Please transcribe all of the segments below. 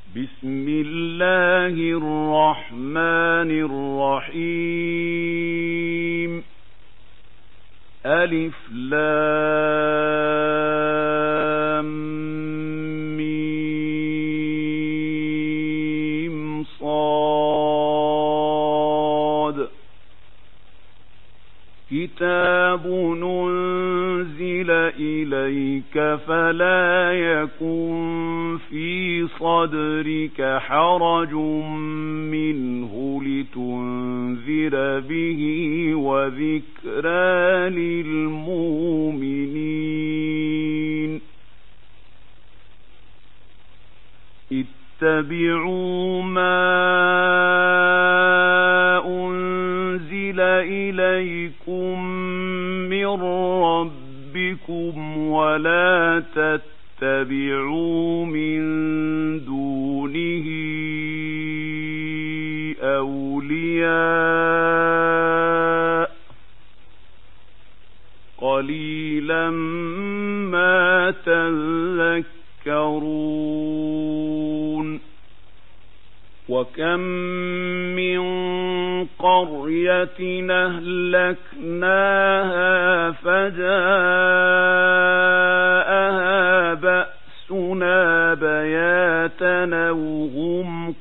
بسم الله الرحمن الرحيم. ألف لام ميم صاد. كتاب أنزل إليك فلا يكن في صدرك حرج منه لتنذر به وذكرى للمؤمنين. اتبعوا ما أنزل إليكم من ربكم ولا تتبعوا من دونه أولياء قليلا ما تذكرون. وكم من قرية أهلكناها فجاءها بأسنا بياتا وهم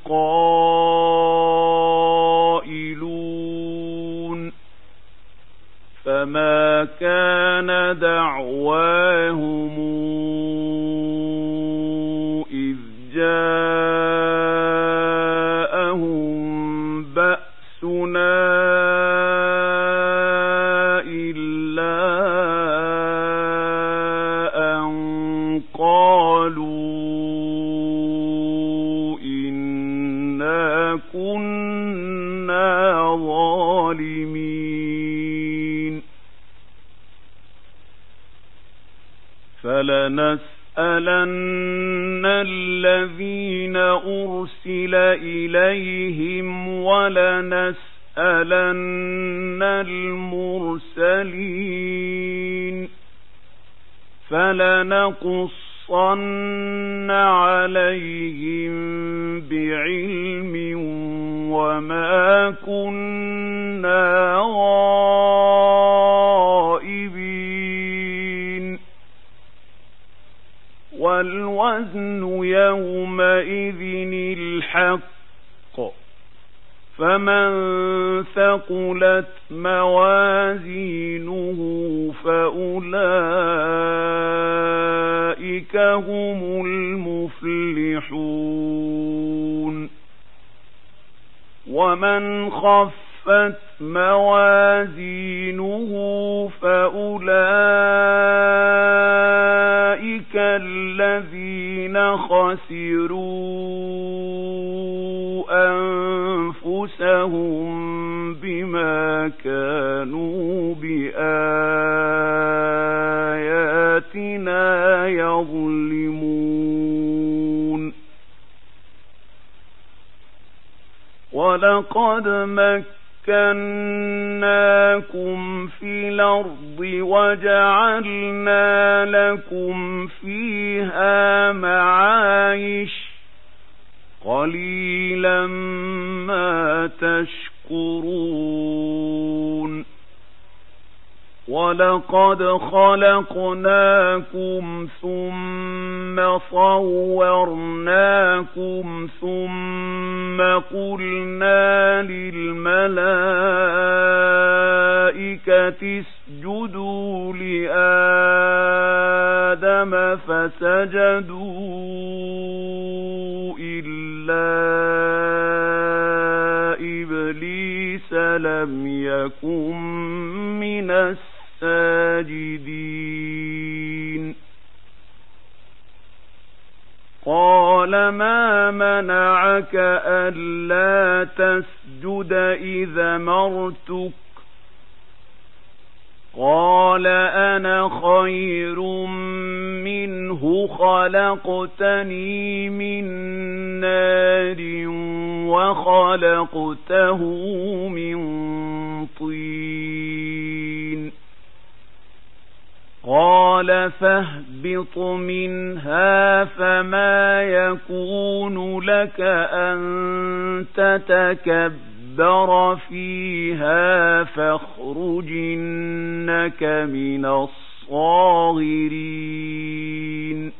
قائلون. فما كان دعواهم إذ جاءهم بأسنا إلا أن قالوا إنا كنا ظالمين. فلنسألن الذين أرسل إليهم ولنسألن المرسلين. فلنقصن عليهم بعلم وما كنا غائبين. والوزن يومئذ الحق. فمن ثقلت موازينه فأولئك هم المفلحون. ومن خفت موازينه فأولئك الذين خسروا أنفسهم بما كانوا بآياتنا يظلمون. ولقد مكناكم في الأرض وجعلنا لكم فيها معايش قليلا ما تشكرون. ولقد خلقناكم ثم صورناكم ثم قلنا للملائكة اسجدوا لآدم فسجدوا إلا إبليس لم يكن من الساجدين. قال ما منعك ألا تسجد إذا أمرتك؟ قال أنا خير منه خلقتني من نار وخلقته من طين. قال فاهبط فاهبط منها فما يكون لك أن تتكبر فيها فاخرج إنك من الصاغرين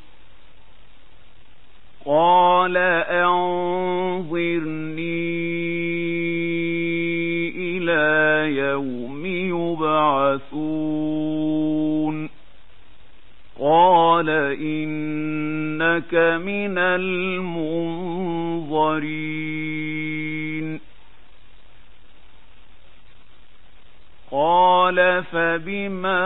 قال أنظرني إلى يوم يبعثون قال إنك من المنظرين قال فبما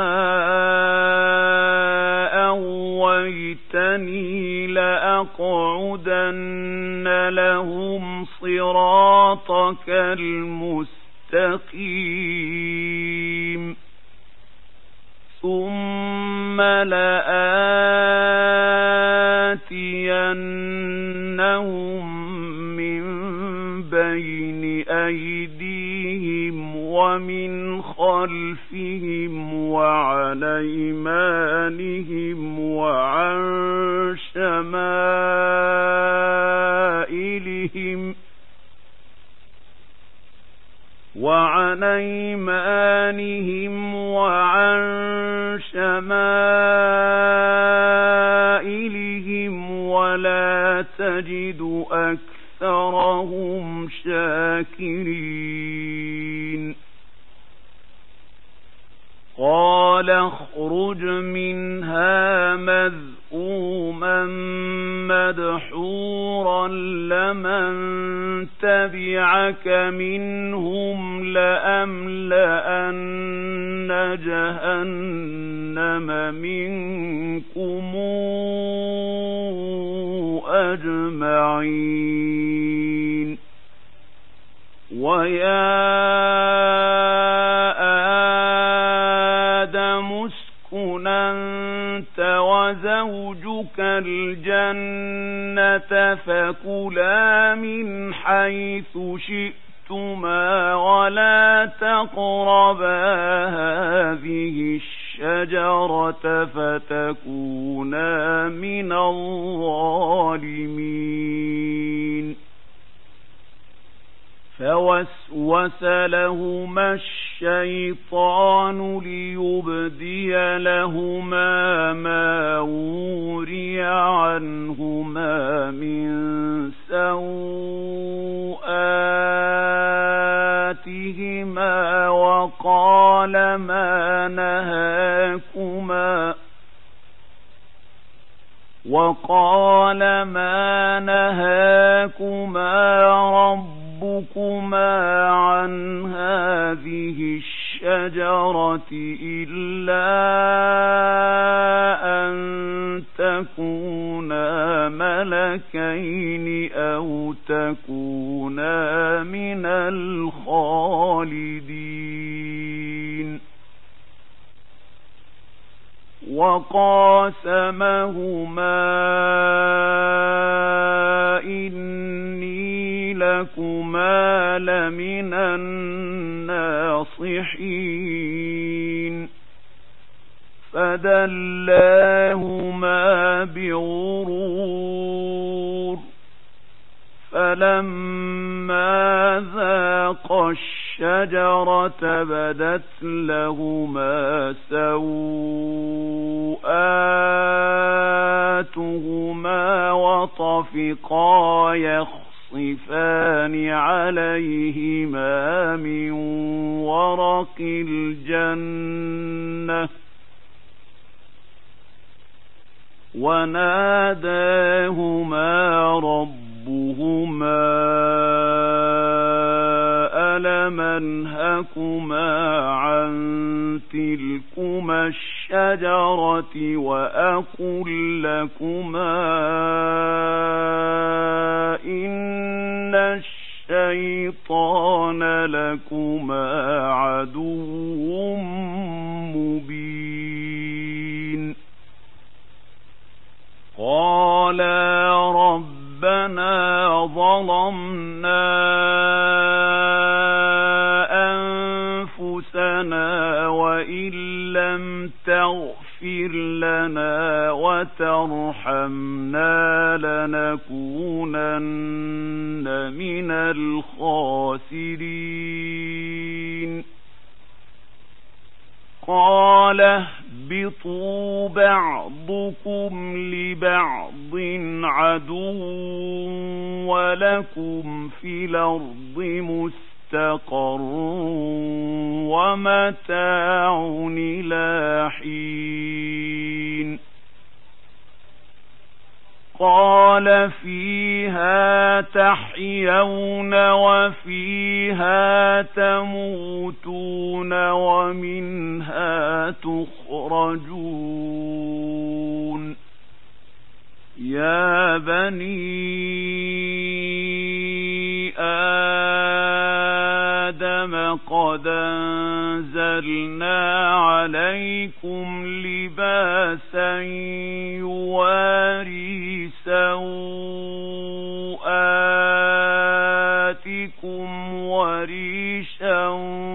أغويتني لأقعدن لهم صراطك المستقيم ثم لآتينهم من بين أيديهم ومن خلفهم وعن أيمانهم وعن شمائلهم ولا تجد أكثرهم شاكرين قال اخرج منها مذءوما مدحورا لمن تبعك منهم لأملأن جهنم منكم أجمعين ويا اسكن أنت وزوجك الجنة فكلا من حيث شئتما ولا تقربا هذه الشجرة فتكونا من الظالمين فوسوس لهما الشيطان ليبدي لهما ما وري عنهما من سوآتهما وقال ما نهاكما ربكما عن هذه الشجرة إلا أن تكونا ملكين أو تكونا من الخالدين وقاسمهما إني لكما لمن الناصحين فدلاهما بغرور فلما ذاقا الشجرة بدت لهما سوآتهما وطفقا يخصفان عليهما من ورق الجنة وناداهما ربهما ألم أنهكما عن تلكما الشجرة وأقل لكما إن الشيطان لكما عدو مبين قالا ربنا ظلمنا أنفسنا وإن لم تغفر لنا وترحمنا لنكونن من الخاسرين قال اهبطوا بعضكم لبعض عدو ولكم في الأرض مستقر ومتاع إلى حين قال فيها تحيون وفيها تموتون ومنها تخرجون يا بني آدم قد أنزلنا عليكم لباسا يواري سوآتكم وريشا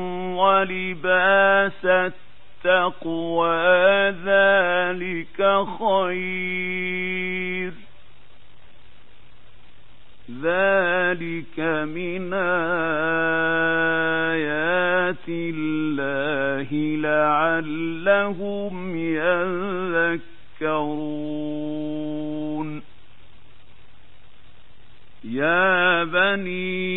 ولباس التقوى ذلك خير ذلك من آيات الله لعلهم يذكرون يا بني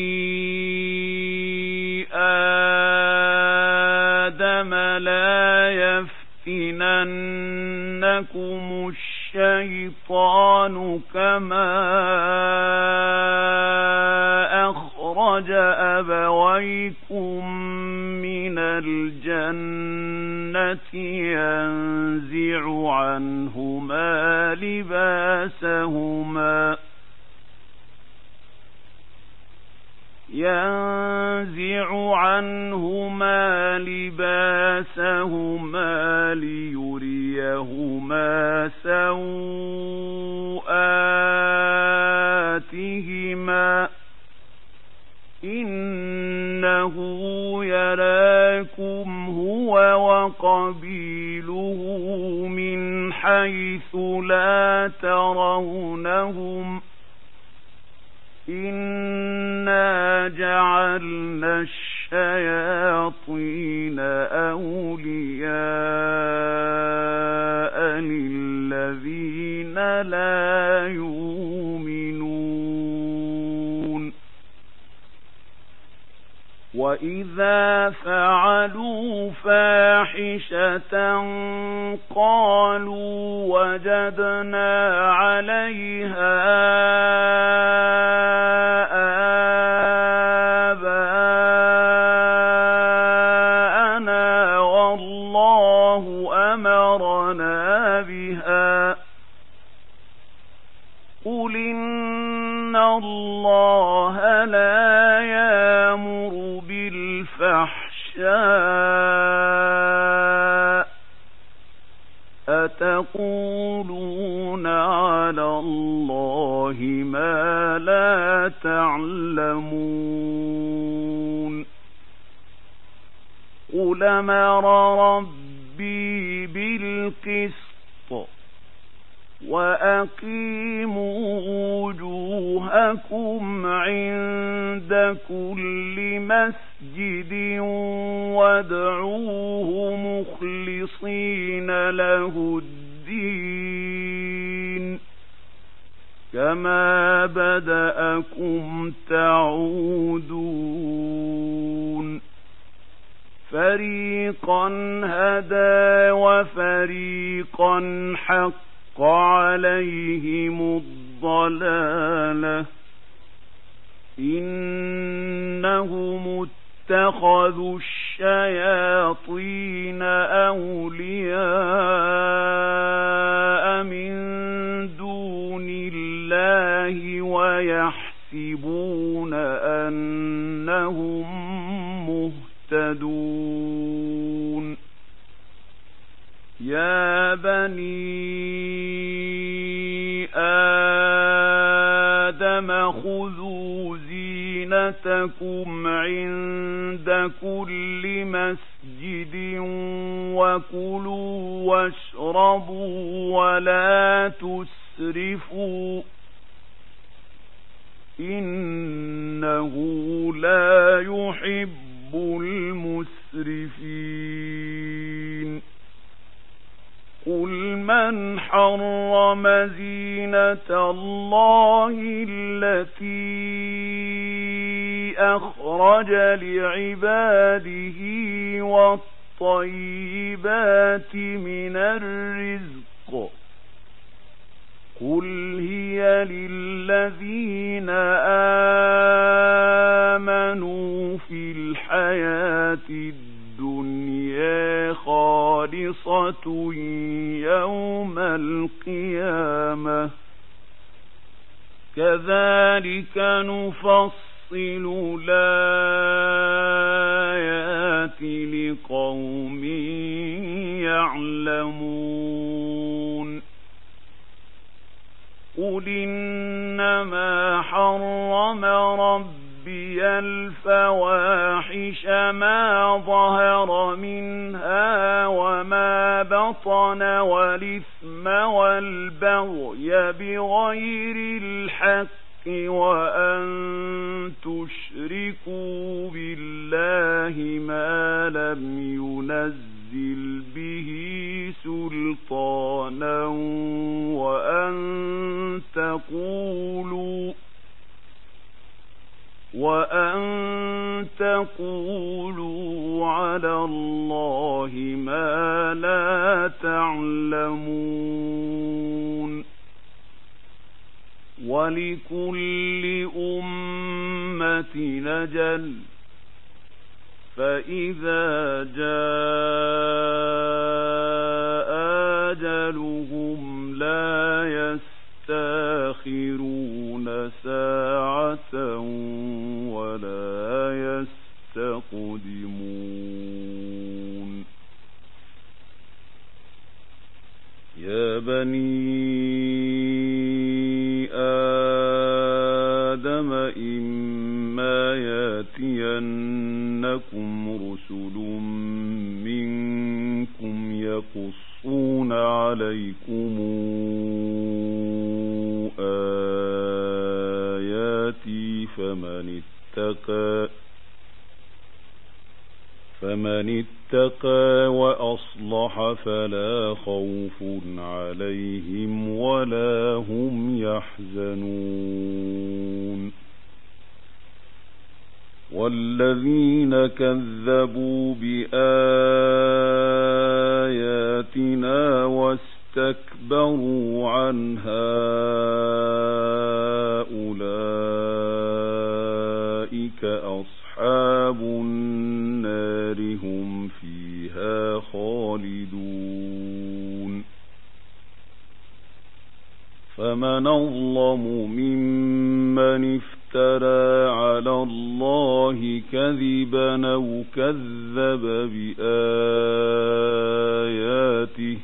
آدم لا يفتننكم الشيطان كما أخرج أبويكم من الجنة ينزع عنهما لباسهما ليريهما سوآتهما إنه يراكم هو وقبيله من حيث لا ترونهم إنا جعلنا الشياطين أولياء للذين لا يؤمنون وإذا فعلوا فاحشة قالوا وجدنا عليها آباءنا والله أمرنا بها قل إن الله لا يأمر بالفحشاء أتقولون على الله ما لا تعلمون قل أمر ربي بالقسط وأقيموا وجوهكم عند كل مسجد وادعوه مخلصين له الدين كما بدأكم تعودون فريقا هدى وفريقا حق عليهم الضلالة إنهم اتخذوا الشياطين أولياء من دون الله ويحسبون أنهم مهتدون يا بني آدم خذوا زينتكم عند كل مسجد مسجد وكلوا واشربوا ولا تسرفوا إنه لا يحب المسرفين قل من حرم زينة الله التي أخرج لعباده والطيبات من الرزق قل هي للذين آمنوا في الحياة الدنيا خالصة يوم القيامة كذلك نفصل الآيات لقوم يعلمون قل إنما حرم ربي الفواحش ما ظهر منها وما بطن والإثم والبغي بغير الحق وأن تشركوا بالله ما لم ينزل به سلطانا وأن تقولوا على الله ما لا تعلمون ولكل أمة أجل فإذا جاء أجلهم لا يستأخرون ساعة ولا يستقدمون يا بني آدم إما يأتينكم رسل منكم يقصون عليكم آياتي فمن اتقى وأصلح فلا خوف عليهم ولا هم يحزنون والذين كذبوا بآياتنا واستكبروا عنها أولئك أصحاب النار هم فيها خالدون فمن أظلم ممن افترى على الله كذبا أو كذب بآياته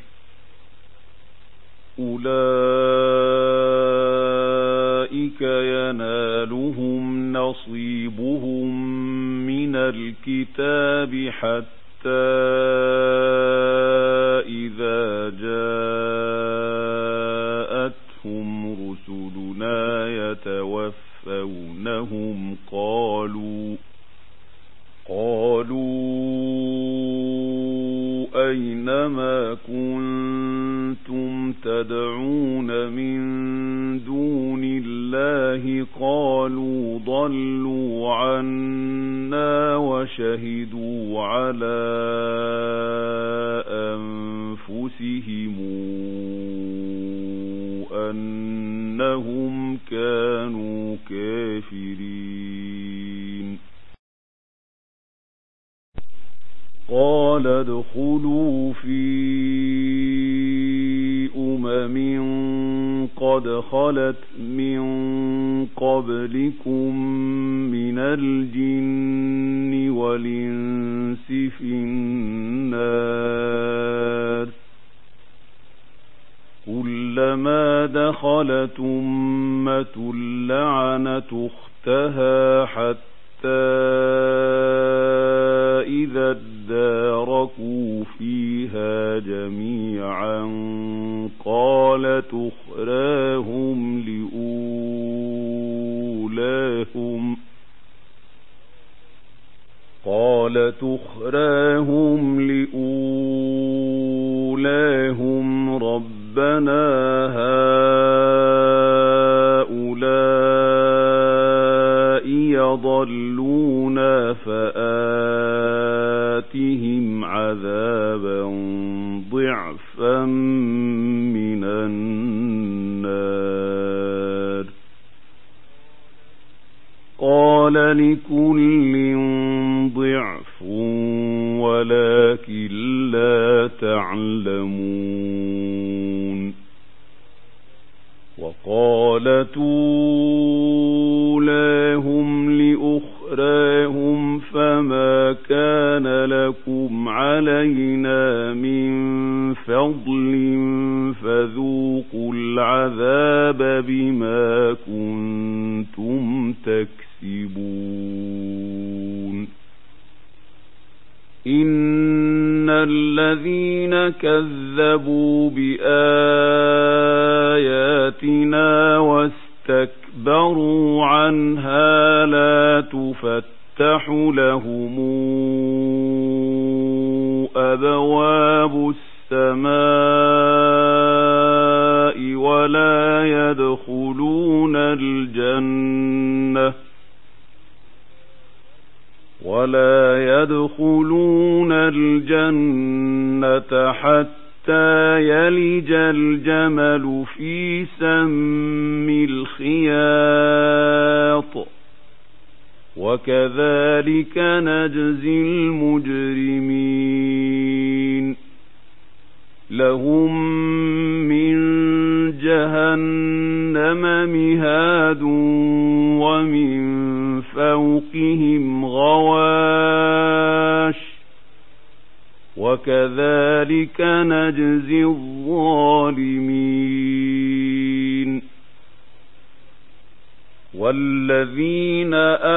أولئك ينالهم نصيبهم من الكتاب حتى إذا جاءتهم رسلنا يتوفونهم قالوا أينما كنتم تدعون من دون الله قالوا ضلوا عنا وشهدوا على أنفسهم أنهم كانوا كافرين قال ادخلوا في قد خلت من قبلكم من الجن والإنس في النار كلما دخلت أمة لعنت أختها حتى إذا اداركوا قالت أخراهم لأولاهم ربنا هؤلاء يضلونا فآتهم عذابا ضعفا من النار قال لكل ضعف ولكن لا تعلمون وقالت أولاهم لأخراهم فما كان لكم علينا من فضل فذوقوا العذاب بما كنتم تكسبون إن الذين كذبوا بآياتنا واستكبروا عنها لا تفتح لهم أبواب السماء ولا يدخلون الجنة حتى يلج الجمل في سم الخياط وكذلك نجزي المجرمين لهم من جهنم مهاد ومن فوقهم غواش وكذلك نجزي الظالمين والذين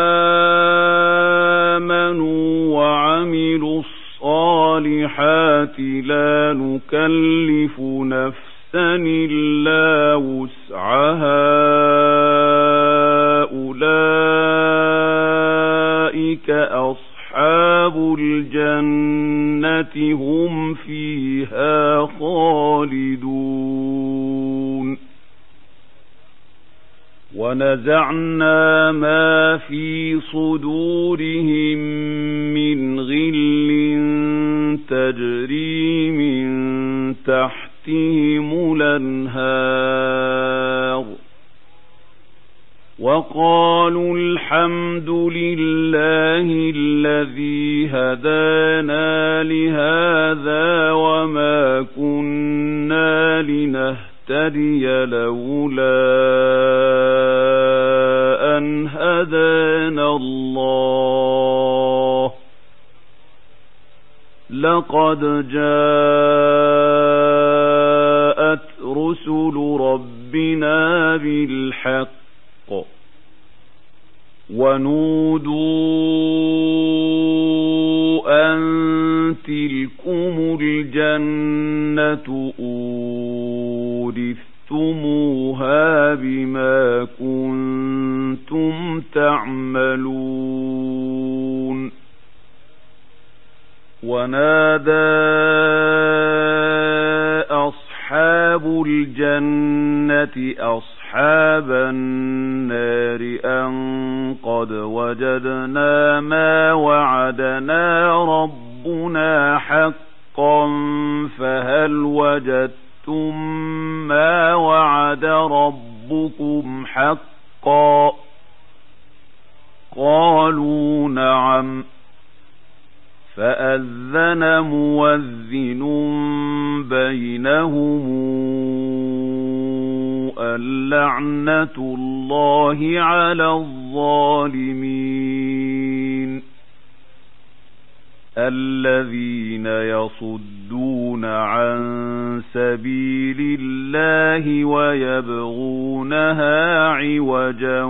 آمنوا وعملوا الصالحات لا نكلف نفسا إلا وسعها أولئك أصحاب الجنة هم فيها خالدون ونزعنا ما في صدورهم من غل تجري من تحتهم الأنهار وقالوا الحمد لله الذي هدانا لهذا وما كنا لنهتدي لولا أن هدانا الله لقد جاءت رسل ربنا بالحق ونودوا أن تلكم الجنة أورثتموها بما كنتم تعملون ونادى أصحاب الجنة أصحاب النار أن قد وجدنا ما وعدنا ربنا حقا فهل وجدتم ما وعد ربكم حقا قالوا نعم فأذن مؤذن بينهم اللعنة الله على الظالمين الذين يصدون عن سبيل الله ويبغونها عوجا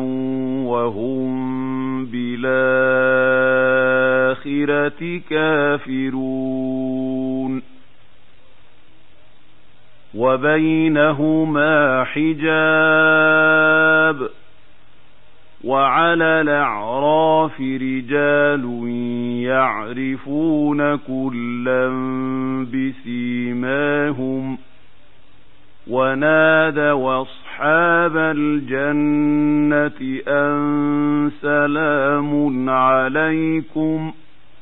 وهم بالآخرة كافرون وبينهما حجاب وعلى الأعراف رجال يعرفون كلا بسيماهم ونادوا أصحاب الجنة أن سلام عليكم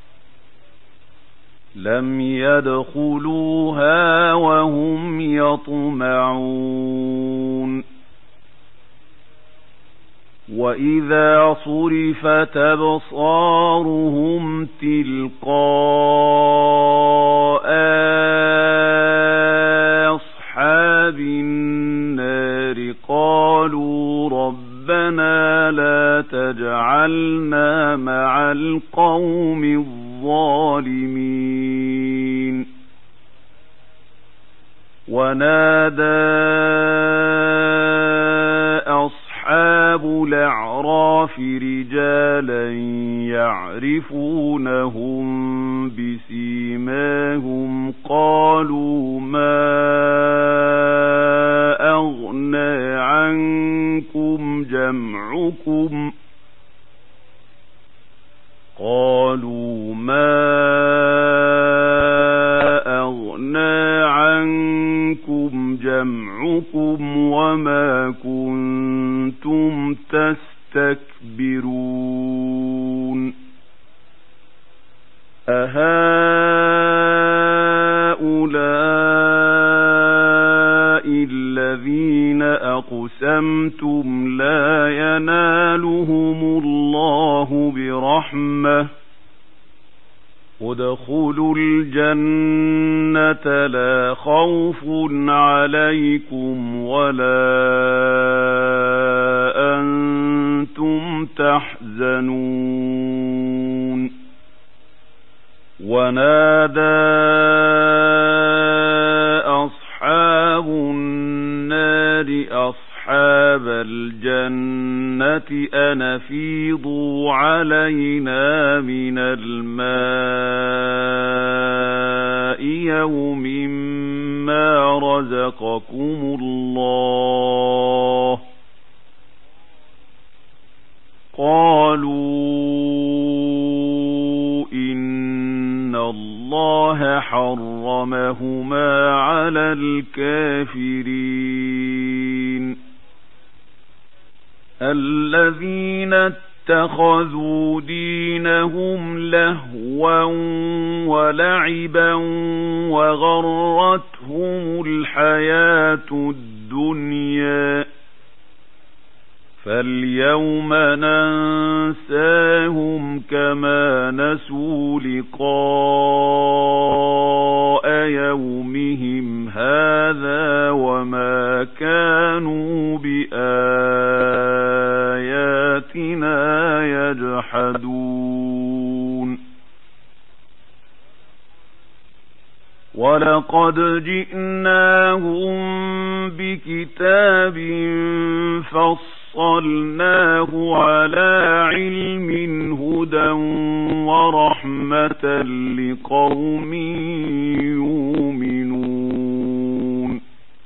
لم يدخلوها وهم يطمعون وإذا صرفت أبصارهم تلقاء أصحاب النار قالوا ربنا لا تجعلنا مع القوم الظالمين ونادى أصحاب الأعراف رجالا يعرفونهم بسيماهم قالوا ما أغنى عنكم جمعكم وما كنتم تستكبرون أهؤلاء الذين أقسمتم لا ينالهم الله برحمة ادخلوا الجنة لا خوف عليكم ولا أنتم تحزنون ونادى أصحاب النار أصحاب الجنة أن أفيضوا علينا من الماء يوم ما رزقكم الله قالوا إن الله حرمهما على الكافرين الذين اتخذوا دينهم لهوا ولعبا وغرتهم الحياة الدنيا فاليوم ننساهم كما نسوا لقاء يومهم هذا وما كانوا بآياتنا يجحدون ولقد جئناهم بكتاب فصلناه على علم هدى ورحمة لقوم يؤمنون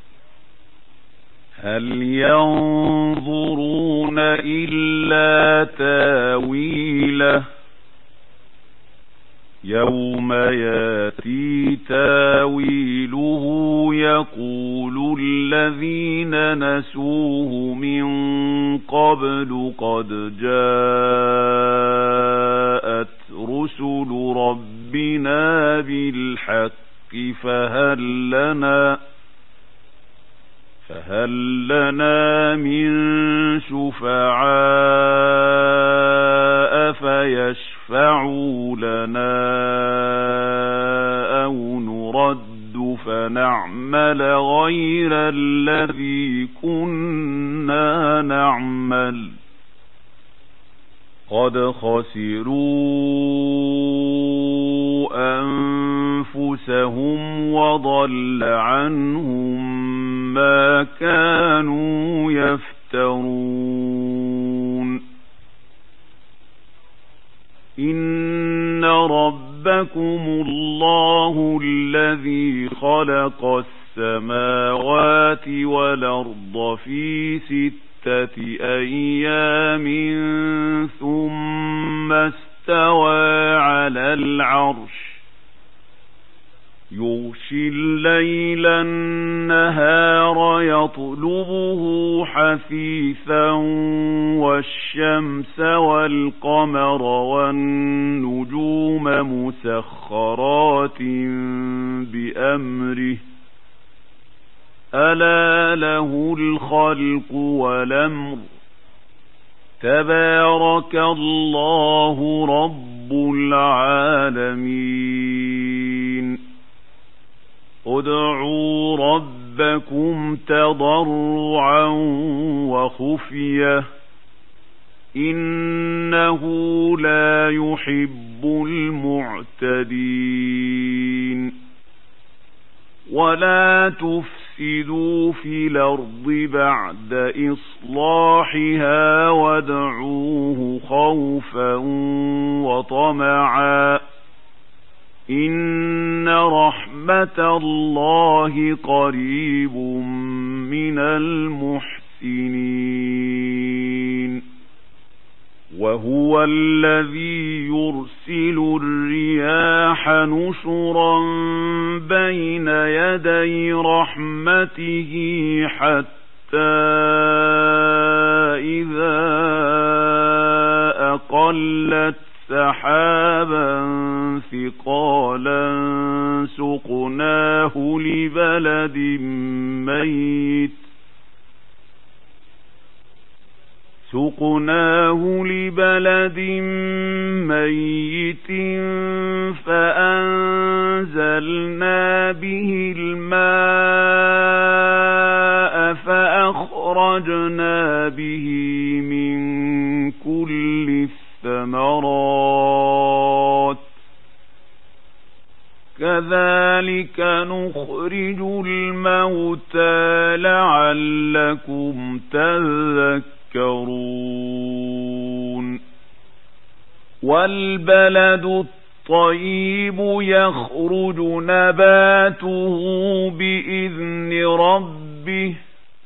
هل ينظرون إلا تاويله يوم ياتي تاويله يقول الذين نسوه من قبل قد جاءت رسل ربنا بالحق فهل لنا من شفعاء فيشفعوا لنا أو نرد فنعمل غير الذي كنا نعمل قد خسروا أنفسهم وضل عنهم ما كانوا يفترون إن ربكم الله الذي خلق السماوات والأرض في أيام ثم استوى على العرش يغشي الليل النهار يطلبه حثيثا والشمس والقمر والنجوم مسخرات بأمره ألا له الخلق والأمر تبارك الله رب العالمين ادعوا ربكم تضرعا وخفية إنه لا يحب المعتدين ولا تفسدوا في الأرض بعد إصلاحها وادعوه خوفا وطمعا إن رحمة الله قريب من المحسنين وهو الذي يرسل الرياح نشرا بين يدي رحمته حتى إذا أقلت سحابا ثقالا سقناه لبلد ميت فأنزلنا به الماء فأخرجنا به من كل الثمرات كذلك نخرج الموتى لعلكم تذكرون والبلد الطيب يخرج نباته بإذن ربه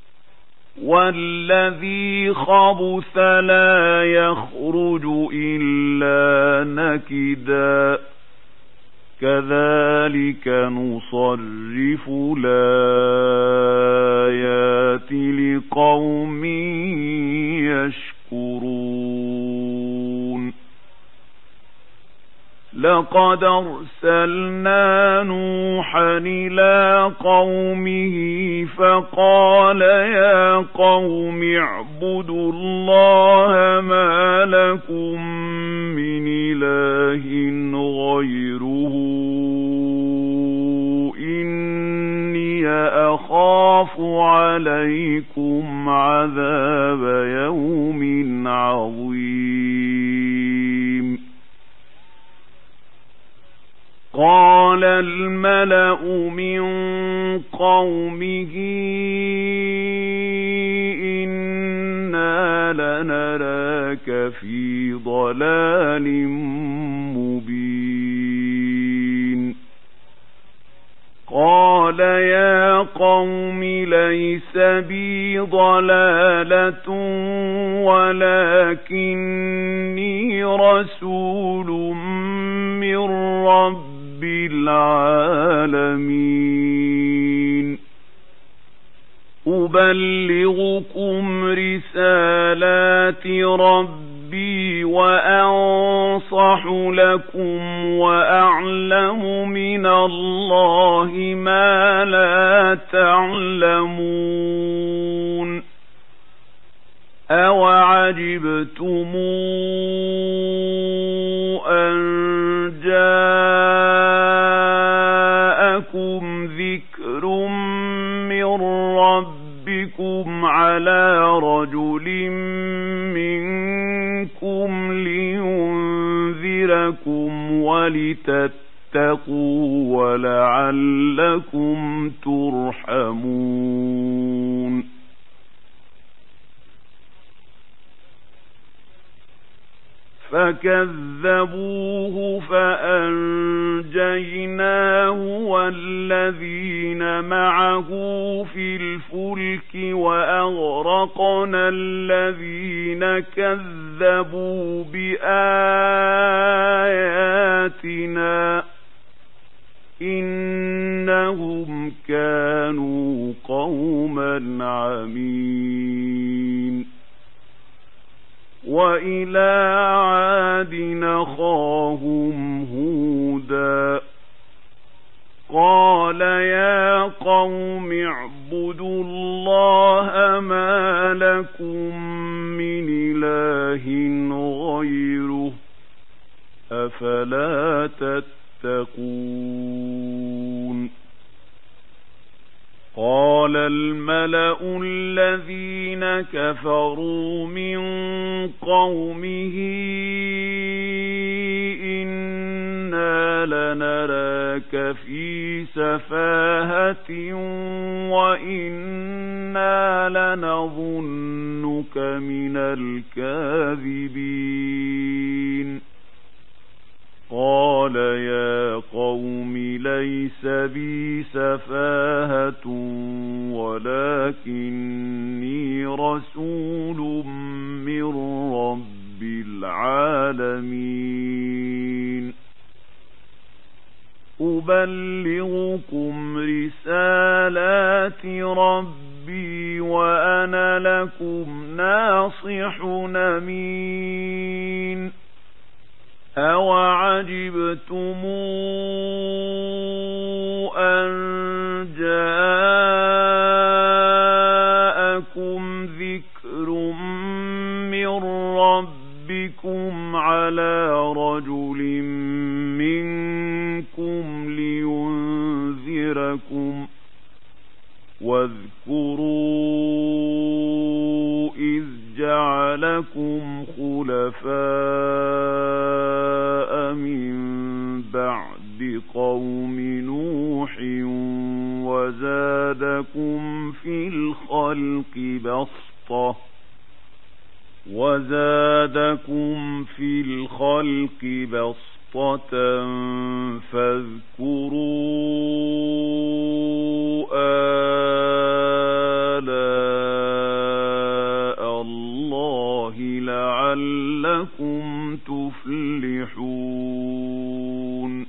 والذي خبث لا يخرج إلا نكدا كذلك نصرف الآيات لقوم يشكرون لقد أرسلنا نوحا إلى قومه فقال يا قوم اعبدوا الله ما لكم من إله غيره إني أخاف عليكم عذاب يوم عظيم قال الملأ من قومه إنا لنراك في ضلال مبين قال يا قوم ليس بي ضلالة ولكني رسول من رب العالمين أبلغكم رسالات ربي وأنصح لكم وأعلم من الله ما لا تعلمون أوعجبتم أن جاءكم ذكر من ربكم على رجل منكم لينذركم ولتتقوا ولعلكم ترحمون فكذبوه فأنجيناه والذين معه في الفلك وأغرقنا الذين كذبوا بآياتنا إنهم كانوا قوما عمين. وإلى عاد أخاهم هودا قال يا قوم اعبدوا الله ما لكم من إله غيره أفلا تتقون. قال الملأ الذين كفروا من قومه إنا لنراك في سفاهة وإنا لنظنك من الكاذبين. قال يا قوم ليس بي سفاهة ولكني رسول من رب العالمين أبلغكم رسالات ربي وأنا لكم ناصح أمين. أَوَعَجِبْتُمْ أَنْ جَاءَكُمْ ذِكْرٌ مِّنْ رَبِّكُمْ عَلَى رَجُلٍ مِّنْكُمْ لِيُنْذِرَكُمْ واذكروا إذ جعلكم خلفاء من بعد قوم نوح وزادكم في الخلق بسطة فاذكروا آلاء الله لعلكم تفلحون.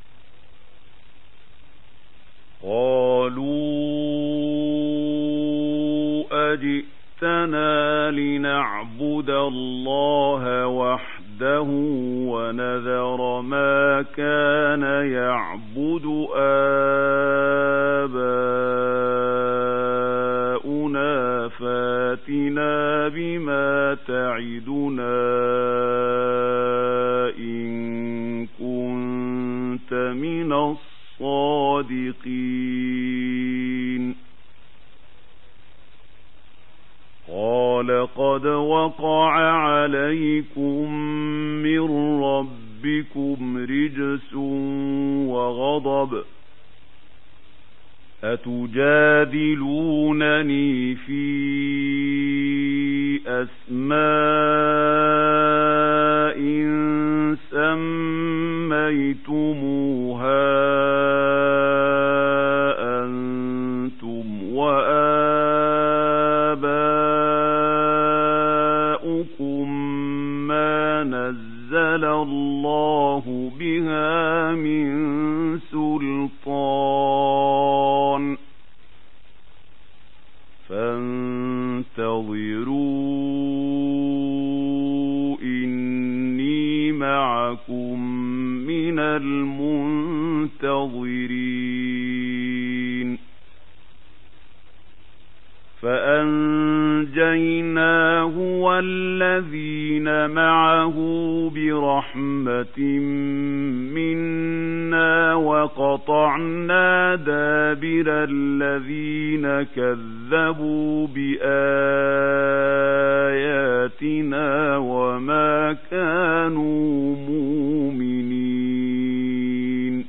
قالوا أجئتنا لنعبد الله وحده ونذر ما كان يعبد آباؤنا فاتنا بما تعدنا إن كنت من الصادقين. قال قد وقع عليكم من ربكم رجس وغضب أتجادلونني في أسماء سميتموها أنتم وآباؤكم ما نزل الله بها من سلطان فانتظروا إني معكم من المنتظرين. فأنجيناه والذين معه برحمة منا وقطعنا دابر الذين كذبوا بآياتنا وما كانوا مؤمنين.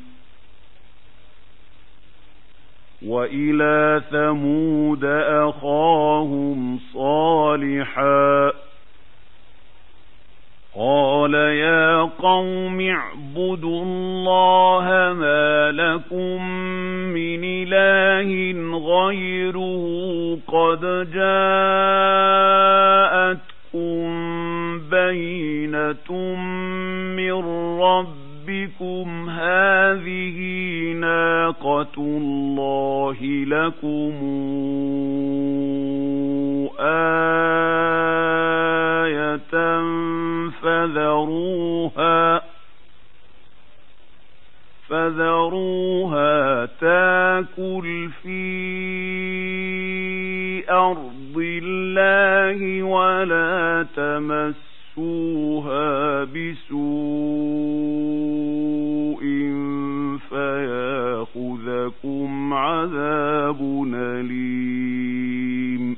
وإلى ثمود أخاهم صالحا قال قال يا قوم اعبدوا الله ما لكم من إله غيره قد جاءتكم بينة من ربكم هذه ناقة الله لكم آية فذروها تاكل في أرض الله ولا تمسوها بسوء فياخذكم عذاب أليم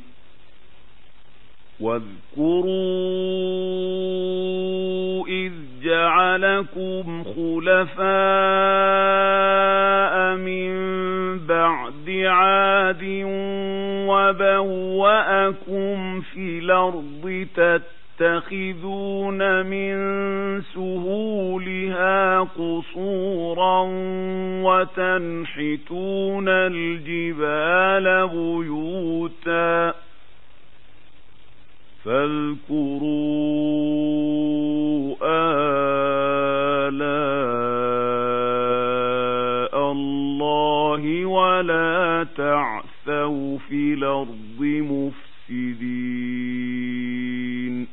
واذكروا إذ جعلكم خلفاء من بعد عاد وبوأكم في الأرض تتخذون من سهولها قصورا وتنحتون الجبال بيوتا فاذكروا آلاء الله ولا تعثوا في الأرض مفسدين.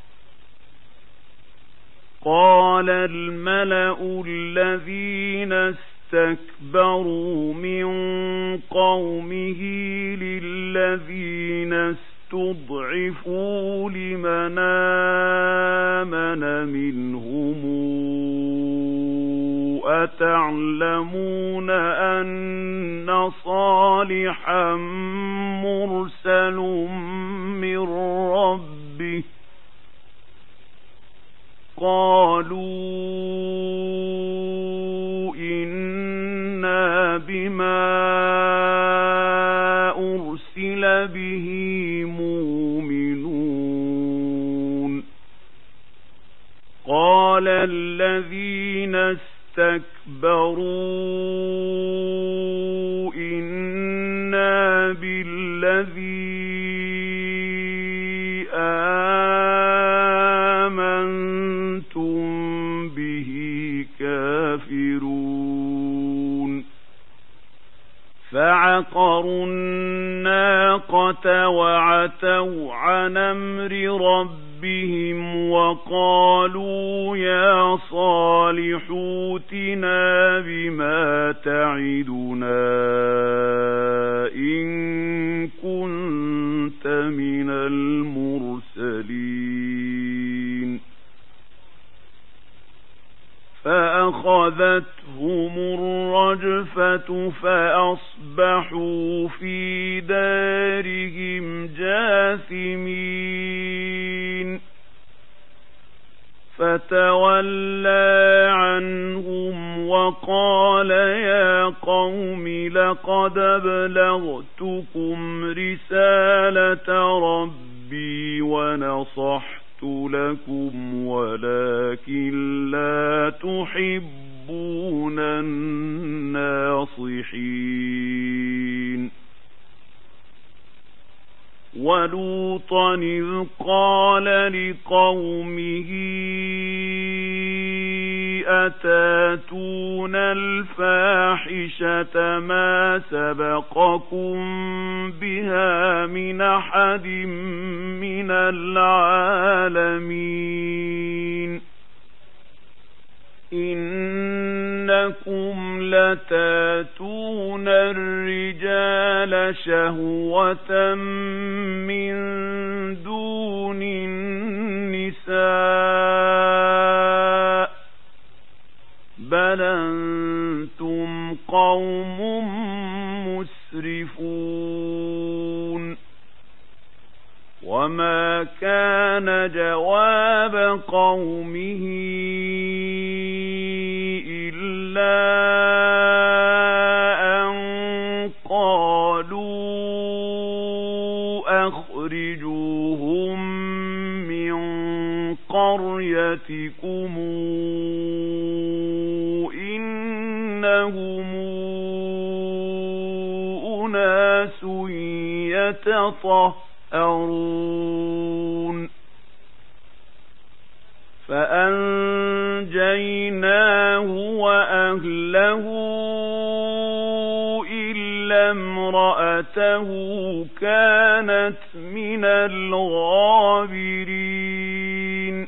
قال الملأ الذين استكبروا من قومه للذين استضعفوا لمن آمن منهم أتعلمون أن صالحا مرسل من ربه قالوا إنا بما أرسل به مؤمنون. قال الذين استكبروا إنا بالذي آمنتم به كافرون. فعقروا الناقة وعتوا عن أمر ربهم وقالوا يا صالح ائتنا بما تعدنا إن كنت من المرسلين. فأخذتهم الرجفة فأصبحوا في دارهم جاثمين. فتولى عنهم وقال يا قوم لقد أبلغتكم رسالة ربي ونصحت لكم ولكن لا تحبون الناصحين. ولوطا إذ قال لقومه أتاتون الفاحشة ما سبقكم بها من أحد من العالمين. إنكم لتاتون الرجال شهوة من دون النساء بل أنتم قوم مسرفون. وما كان جواب قومه إلا أن قالوا أخرجوهم من قريتكم قريتكم إنهم أناس يتطهرون فأنجيناه وأهله إلا امرأته كانت من الغابرين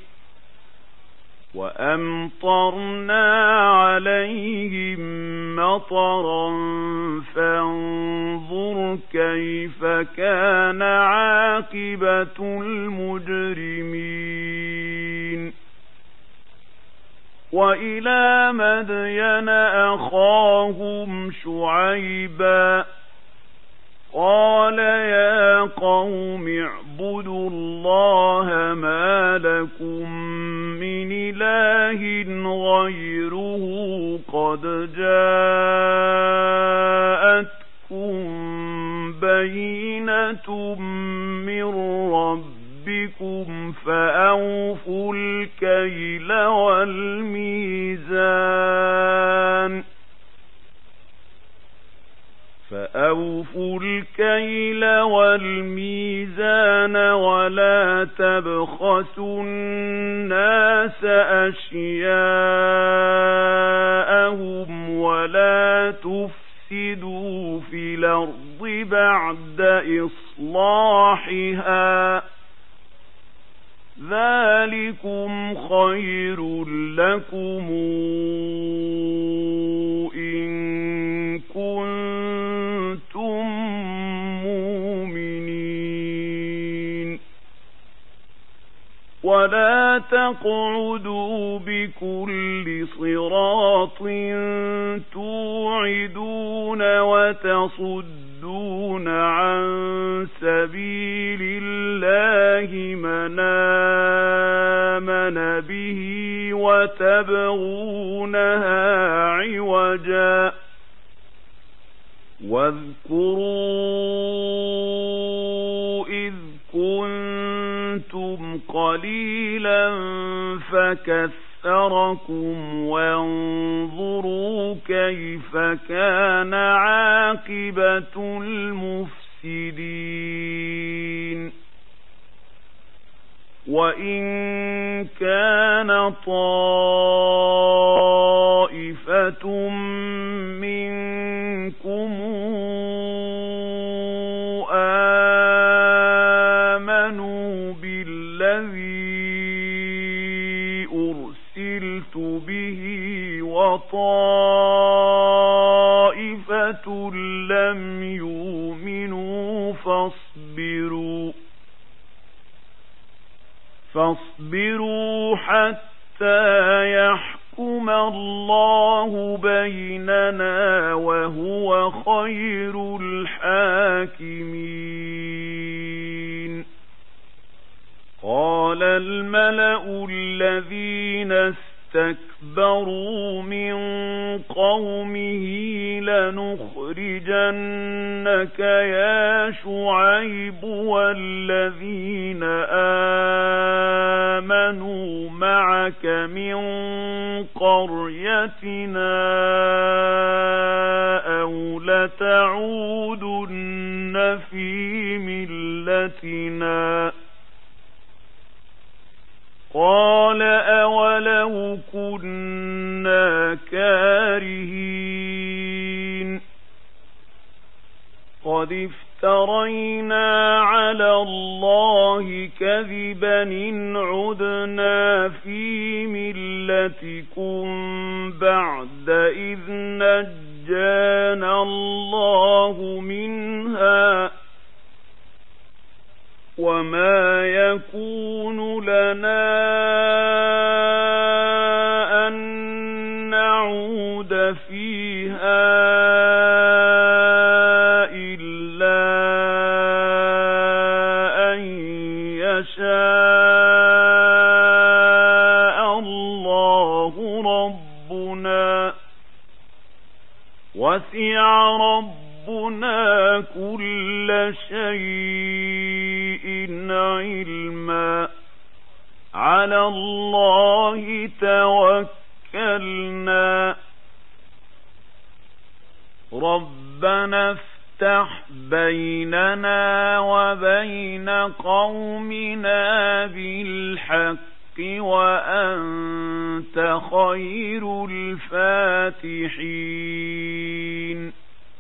وأمطرنا عليهم مطرا فانظر كيف كان عاقبة المجرمين وإلى مدين أخاهم شعيبا قال يا قوم اعبدوا الله ما لكم من إله غيره قد جاءتكم بينة من ربكم فأوفوا الكيل والميزان ولا تبخسوا الناس أشياءهم ولا تفسدوا في الأرض بعد إصلاحها ذلكم خير لكم إن كنتم مؤمنين ولا تقعدوا بكل صراط توعدون وتصدون عن سبيل الله من آمن به وتبغونها عوجا واذكروا إذ كنتم قليلا فكثركم وانظروا كيف كان عاقبة المفسدين وإن كان طائفة منكم آمنوا بالذي أرسلت به وطائفة لم يؤمنوا فاصبروا حتى يحكم الله بيننا وهو خير الحاكمين قال الملأ الذين استكبروا من قومه لنخرجنك يا شعيب والذين آمنوا معك من قريتنا أو لتعودن في ملتنا قال أولو كنا كارهين قد افترينا على الله كذبا إن عدنا في ملتكم بعد إذ نجانا الله منها وما يكون لنا أن نعود فيها إلا أن يشاء الله ربنا وسع ربنا كل شيء علما على الله توكلنا ربنا افتح بيننا وبين قومنا بالحق وأنت خير الفاتحين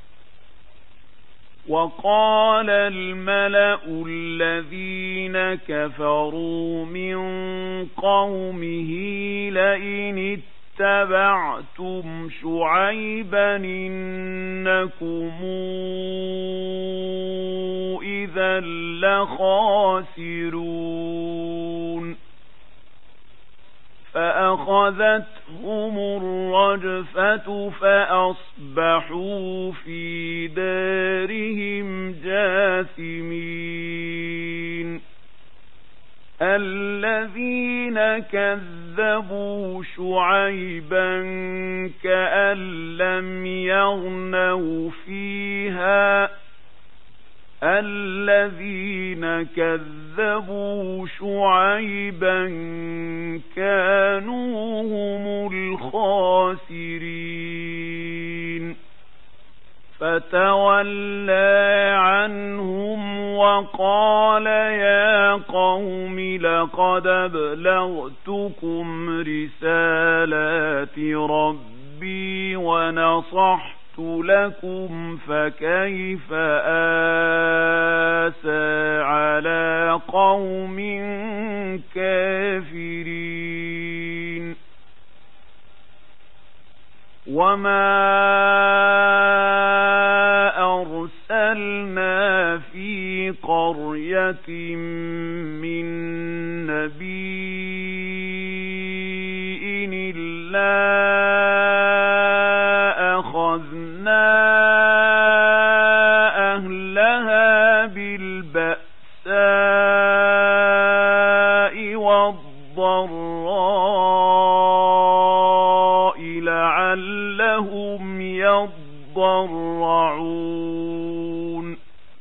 وقال الملأ الذين كفروا من قومه لئن اتبعتم شعيبا إنكم إذا لخاسرون فأخذتهم الرجفة فأصبحوا في دارهم جاثمين الذين كذبوا شعيبا كأن لم يغنوا فيها الذين كذبوا شعيبا كانوا هم الخاسرين فتولى عنهم وقال يا قوم لقد أبلغتكم رسالات ربي ونصحت لكم فكيف آسى على قوم كافرين وما أرسلنا في قرية من نبي إلا أخذنا أهلها بالبأساء والضراء لعلهم يضرعون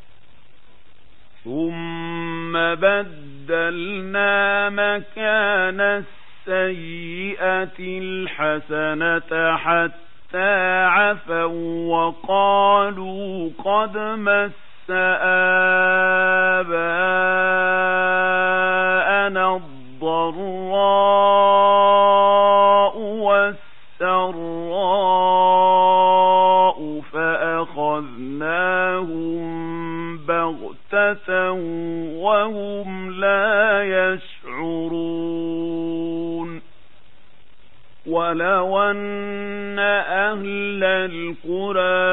ثم بدلنا مكان السيئة الحسنة حتى عفوا وقالوا قد مس آباءنا الضراء والسراء فأخذناهم بغتة وهم لا يشعرون ولو أن أهل القرى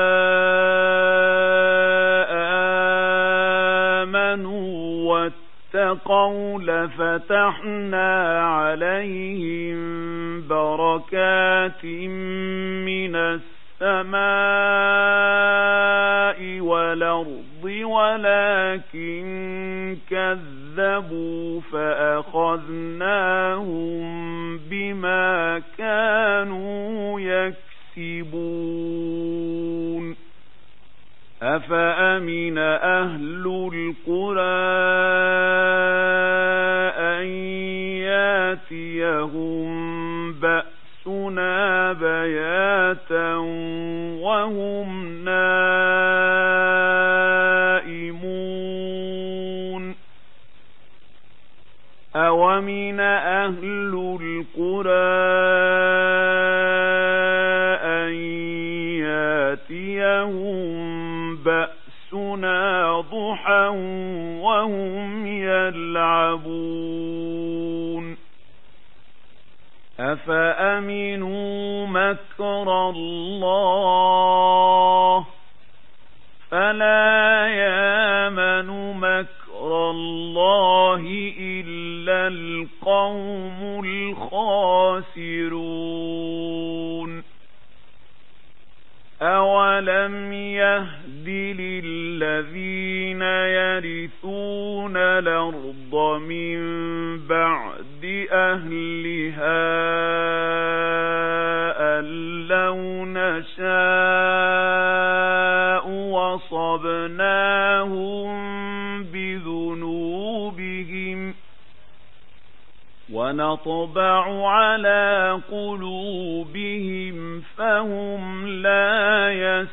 آمنوا واتقوا لفتحنا عليهم بركات من السماء والأرض ولكن كذبوا فأخذناهم بما كانوا يكسبون أفأمن أهل القرى أن ياتيهم بأسنا بياتا وهم نائمون أومن أهل القرى أن ياتيهم بأسنا ضحى وهم يلعبون أفأمنوا مكر الله فلا يامن مكر الله إلا القوم الخاسرون أولم يهد للذين يرثون الأرض من بعد أهلها أن لو نشاء وصبناهم بذنوبهم ونطبع على قلوبهم فهم لا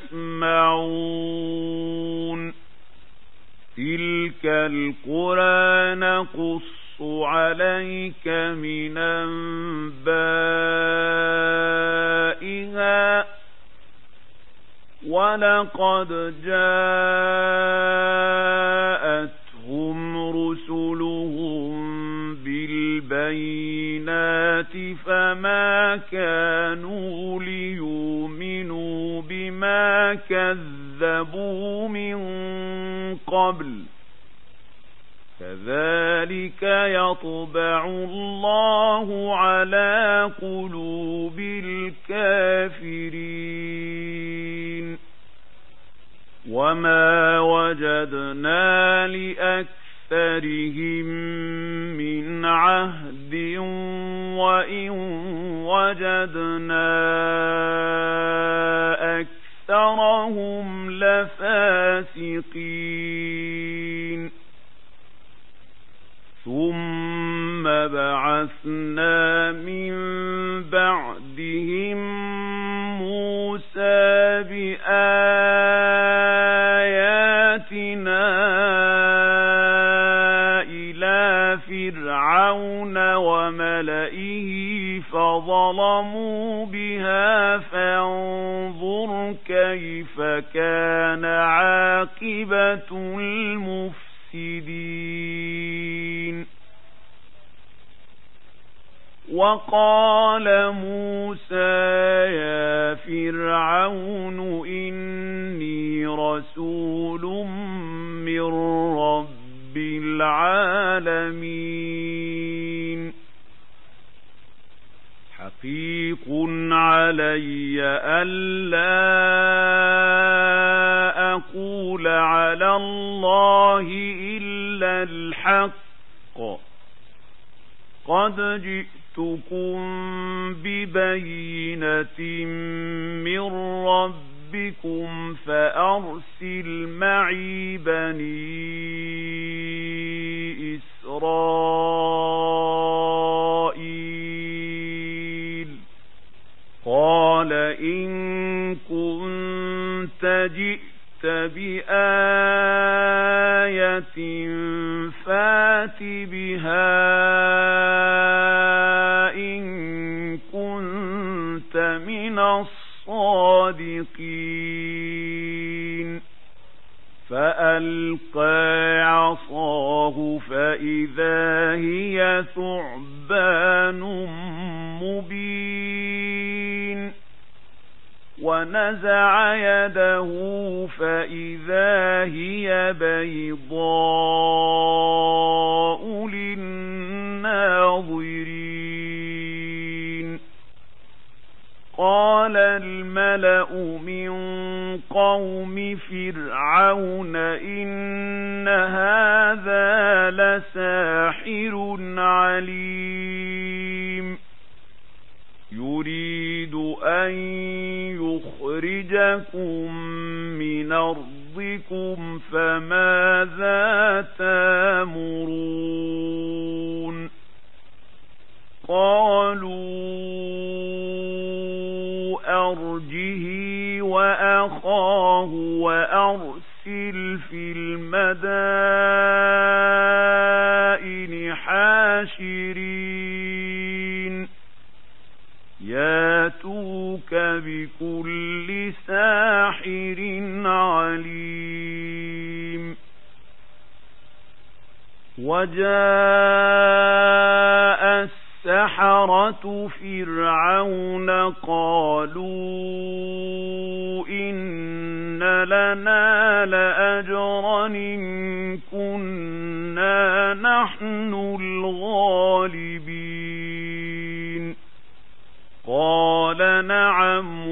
يسمعون تلك القرى نقص عليك من أنبائها ولقد جاءتهم رسلهم بالبينات فما كانوا ليؤمنوا بما كذبوا من قبل كذلك يطبع الله على قلوب الكافرين وما وجدنا لأكثرهم من عهد وإن وجدنا أكثرهم لفاسقين ثم بعثنا من بعدهم موسى بآياتنا إلى فرعون وملئه فظلموا بها فانظر كيف كان عاقبة المفسدين وقال موسى يا فرعون إني رسول من رب العالمين حقيق علي ألا أقول على الله إلا الحق قد جئتكم ببينة من ربكم فأرسل معي بني إسرائيل قال إن كنت جئت بآية فات بها إن كنت من الصادقين فألقى عصاه فإذا هي ثعبان مبين ونزع يده فإذا هي بيضاء للناظرين قال الملأ من قوم فرعون إن هذا لساحر عليم يريد أن يخرجكم من أرضكم فماذا تأمرون قالوا أرجه وأخاه وأرسل في المدائن حاشرين ياتوك بكل ساحر عليم وجاء السحرة فرعون قالوا إن لنا لأجرا إن كنا نحن الغالبين قال نعم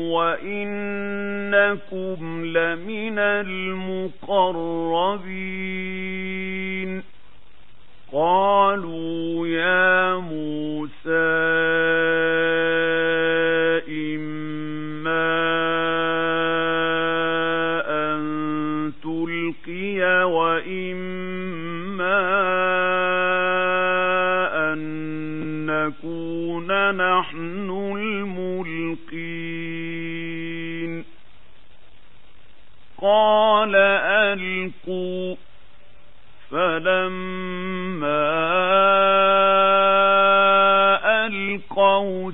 وإنكم لمن المقربين قالوا يا موسى إما أن تلقي وإما أن نحن الملقين قال ألقوا فلما ألقوا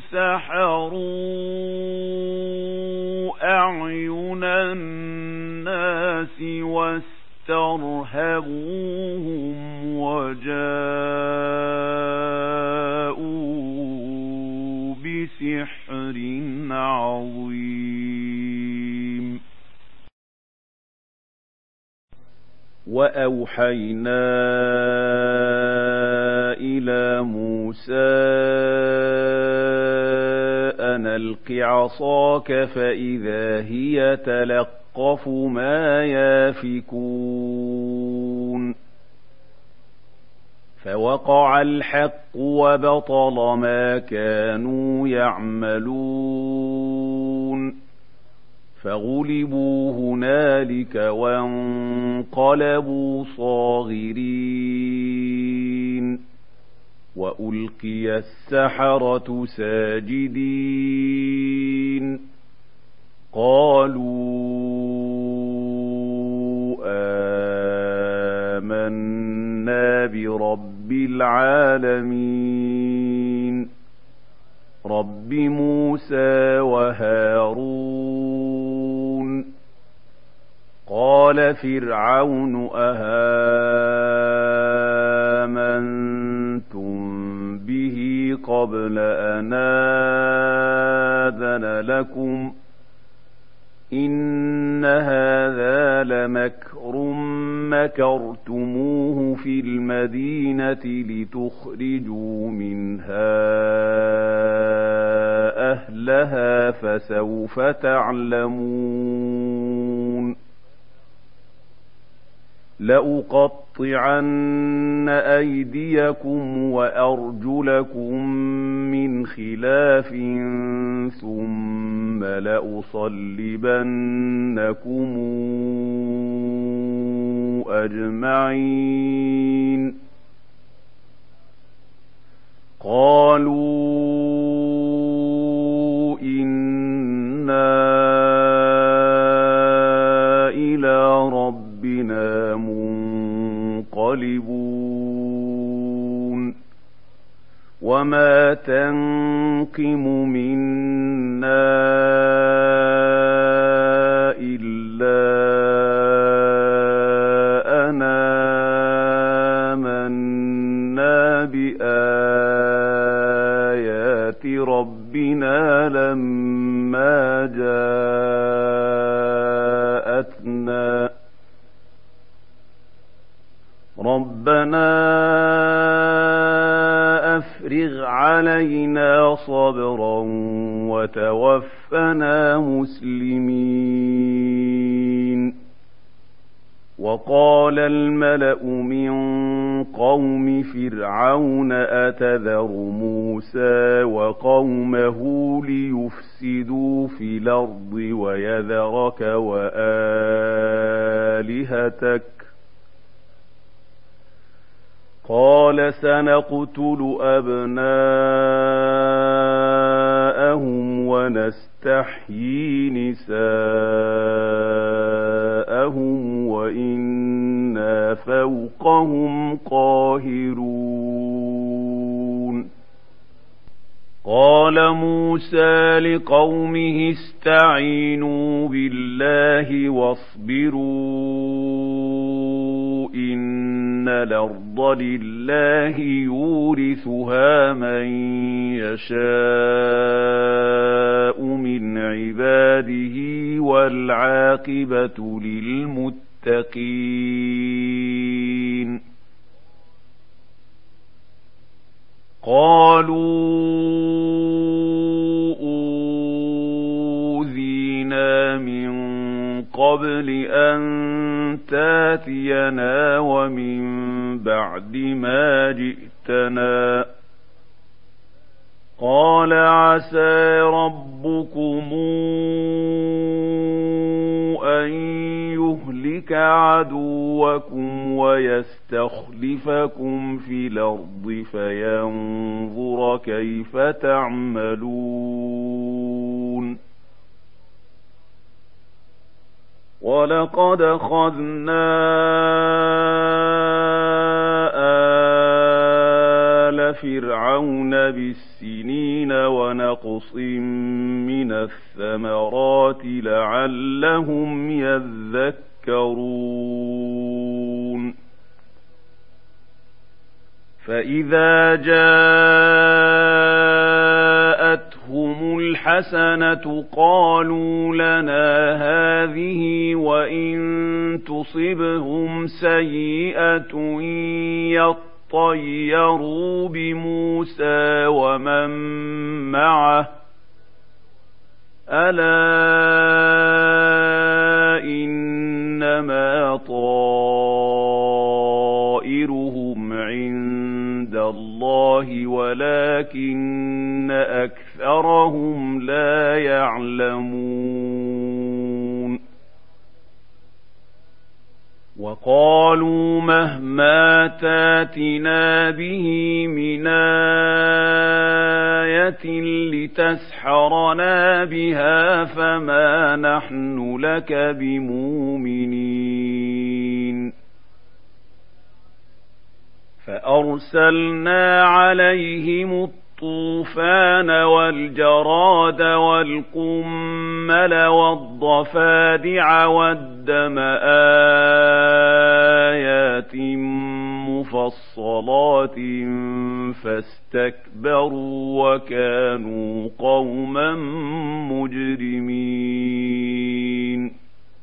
سحروا أعين الناس واسترهبوهم وجاءوا بسحر عظيم وأوحينا إلى موسى أن ألق عصاك فإذا هي تلقف ما يافكون فوقع الحق وبطل ما كانوا يعملون فغلبوا هنالك وانقلبوا صاغرين وألقي السحرة ساجدين قالوا آمنا برب العالمين رب موسى وهارون قال فرعون أهامنتم به قبل أن آذن لكم إن هذا لمكر مكرتموه في المدينة لتخرجوا منها أهلها فسوف تعلمون لأقطعن أيديكم وأرجلكم من خلاف ثم لأصلبنكم أجمعين قالوا إنا إلى ربنا منقلبون وما تنقم منا إلا أن آمنا بآيات ربنا لما جاءتنا ربنا أفرغ علينا صبرا وتوفنا مسلمين وقال الملأ من قوم فرعون أتذر موسى وقومه ليفسدوا في الأرض ويذرك وآلهتك قال سنقتل أبناءهم ونستحيي نساءهم وإنا فوقهم قاهرون قال موسى لقومه استعينوا بالله واصبروا إن الأرض لله يورثها من يشاء من عباده والعاقبة للمتقين قالوا أوذينا من قبل أن تاتينا ومن بعد ما جئتنا قال عسى ربكم أن يهلك يهلك عدوكم ويستخلفكم في الأرض فينظر كيف تعملون. ولقد أخذنا آل فرعون بالسنين ونقص من الثمرات لعلهم يذكرون. فإذا جاءتهم الحسنة قالوا لنا هذه وإن تصبهم سيئة يطيروا بموسى ومن معه ألا إنما طائرهم عند الله ولكن أكثرهم لا يعلمون. وقالوا مهما تاتنا به من آية لتسحرنا بها فما نحن لك بمؤمنين. فأرسلنا عليهم الطوفان والجراد والقمل والضفادع والدم آيات مفصلات فاستكبروا وكانوا قوما مجرمين.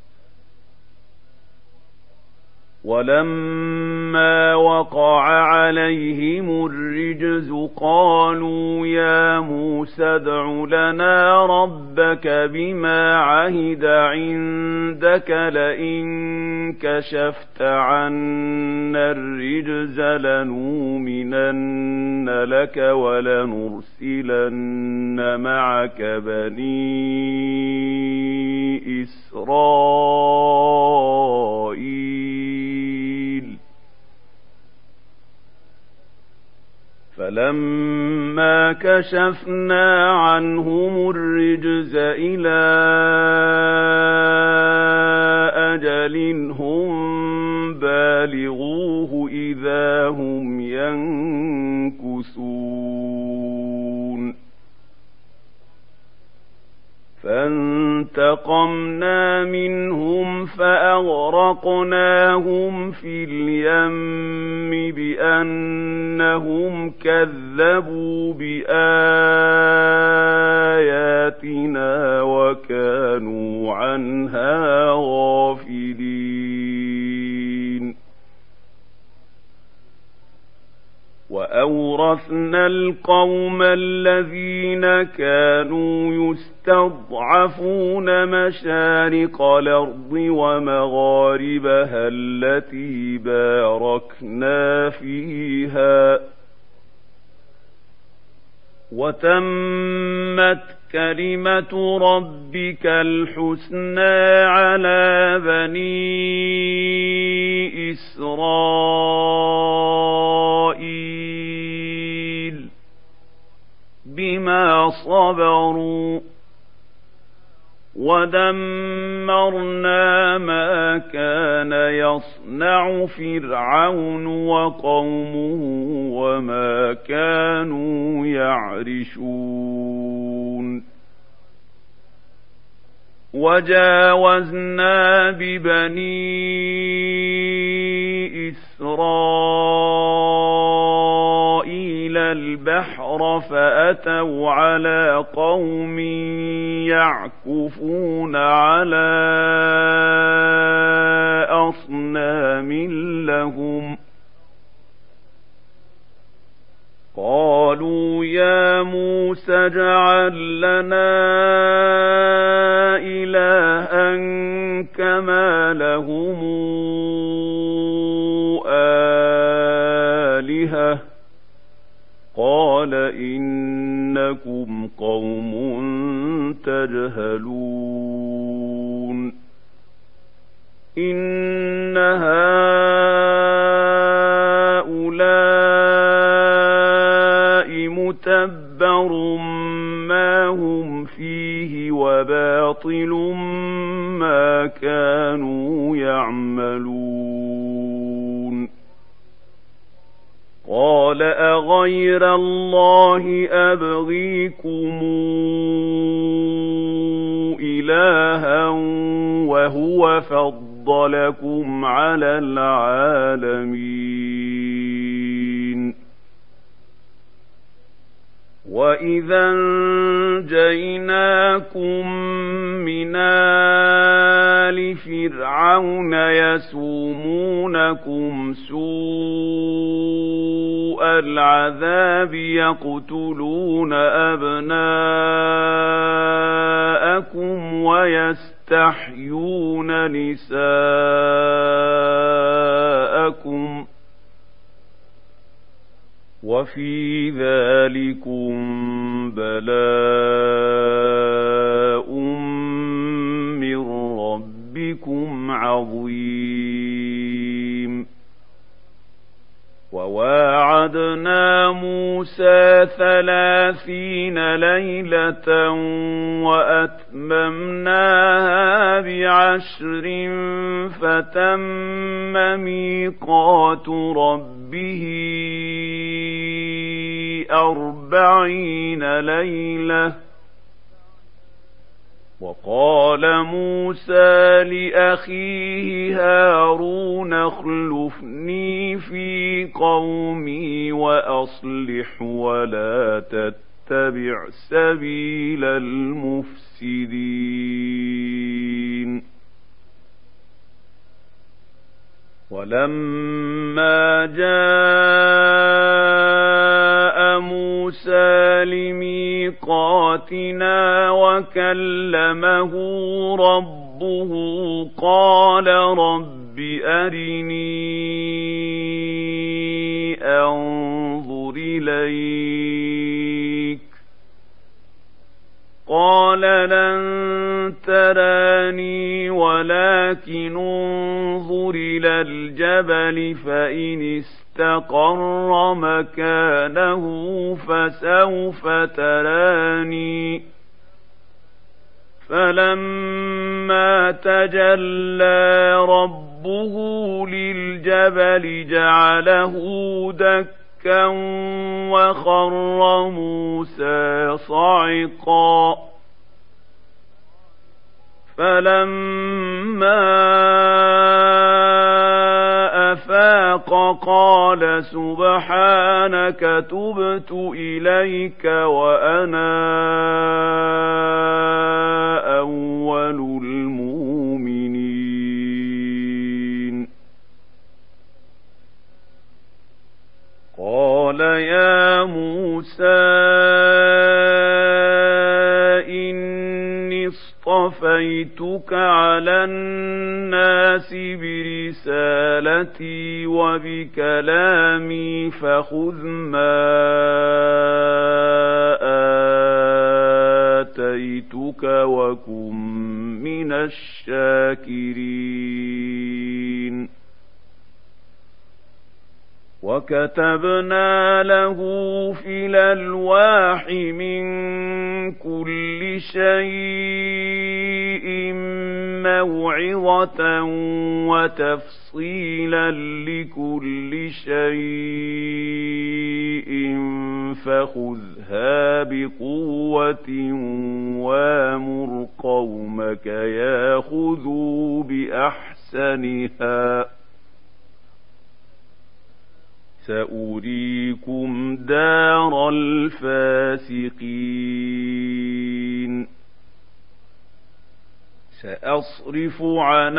ولما وقع عليهم الرجز قالوا يا موسى ادع لنا ربك بما عهد عندك لئن كشفت عنا الرجز لنؤمنن لك ولنرسلن معك بني إسرائيل. فلما كشفنا عنهم الرجز إلى أجل هم بالغوه إذا هم ينكثون. فانتقمنا منهم فأغرقناهم في اليم بأنهم كذبوا بآياتنا وكانوا عنها غافلين. وأورثنا القوم الذين كانوا يستضعفون مشارق الأرض ومغاربها التي باركنا فيها وتمت كلمة ربك الحسنى على بني إسرائيل بما صبروا ودمرنا ما كان يصنع فرعون وقومه وما كانوا يعرشون. وجاوزنا ببني إسرائيل البحر فأتوا على قوم يعكفون على أصنام لهم قالوا يا موسى اجعل لنا إلها كما لهم آلهة قال إنكم قوم تجهلون. إِنَّ هَٰؤُلَاءِ مُتَبَّرٌ مَّا هُمْ فِيهِ وَبَاطِلٌ مَّا كَانُوا يَعْمَلُونَ قَالَ أَغَيْرَ اللَّهِ أَبْغِيكُمْ إِلَٰهًا وَهُوَ فَضَّلَكُمْ عَلَى الْعَالَمِينَ وَإِذَا أَنجَيْنَاكُم مِّنْ آلِ فِرْعَوْنَ يَسُومُونَكُمْ سُوءَ الْعَذَابِ يَقْتُلُونَ أَبْنَاءَكُمْ وَيَسْتَحْيُونَ نِسَاءَكُمْ وَفِي ذَلِكُمْ بَلَاءٌ مِّن رَّبِّكُمْ عَظِيمٌ وَوَاعَدْنَا مُوسَىٰ 30 لَيْلَةً وَأَتْمَمْنَاهَا ب10 فَتَمَّ مِيقَاتُ رَبِّهِ 40 لَيْلَةً وَقَالَ مُوسَىٰ لِأَخِيهِ هَارُونَ اخْلُفْنِي فِي قَوْمِي وَأَصْلِحْ وَلَا تَتَّبِعْ سَبِيلَ الْمُفْسِدِينَ وَلَمَّا جَاءَ مُوسَىٰ لِمِيقَاتِنَا وَكَلَّمَهُ رَبُّهُ قَالَ رَبِّ أَرِنِي أَنظُرْ إِلَيْكَ قَالَ لَن تَرَانِي وَلَكِنِ انظُرْ إِلَى الْجَبَلِ فَإِنِ اسْتَقَرَّ مَكَانَهُ فَسَوْفَ تَرَانِي فَلَمَّا تَجَلَّىٰ رَبُّهُ لِلْجَبَلِ جَعَلَهُ دَكًّا وَخَرَّ مُوسَىٰ صَعِقًا فَلَمَّا أَفَاقَ قَالَ سُبْحَانَكَ تُبْتُ إِلَيْكَ وَأَنَا أَوَّلُ الْمُؤْمِنِينَ قَالَ يَا مُوسَىٰ إِنِّي اصْطَفَيْتُكَ عَلَى النَّاسِ بِرِسَالَتِي وَبِكَلَامِي فَخُذْ مَا آتَيْتُكَ وَكُن مِّنَ الشَّاكِرِينَ وَكَتَبْنَا لَهُ فِي الْأَلْوَاحِ مِن كُلِّ شَيْءٍ مَّوْعِظَةً وَتَفْصِيلًا لِّكُلِّ شَيْءٍ فَخُذْهَا بِقُوَّةٍ وَأْمُرْ قَوْمَكَ يَأْخُذُوا بِأَحْسَنِهَا سَأُرِيكُمْ دَارَ الْفَاسِقِينَ سَأَصْرِفُ عَنْ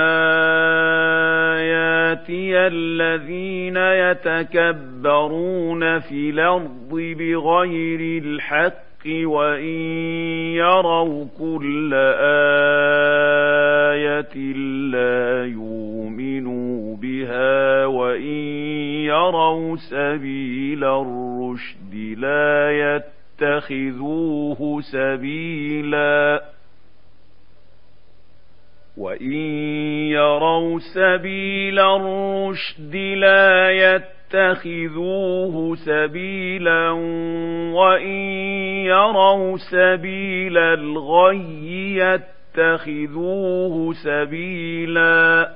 آيَاتِيَ الَّذِينَ يَتَكَبَّرُونَ فِي الْأَرْضِ بِغَيْرِ الْحَقِّ وَإِن يَرَوْا كُلَّ آيَةٍ لَّا يُؤْمِنُوا بِهَا وَإِن يَرَوْا سَبِيلَ الرُّشْدِ لَا يَتَّخِذُوهُ سَبِيلًا وَإِن يروا سبيل الرشد لا يتخذوه سبيلا وإن يروا سبيل الغي يتخذوه سبيلا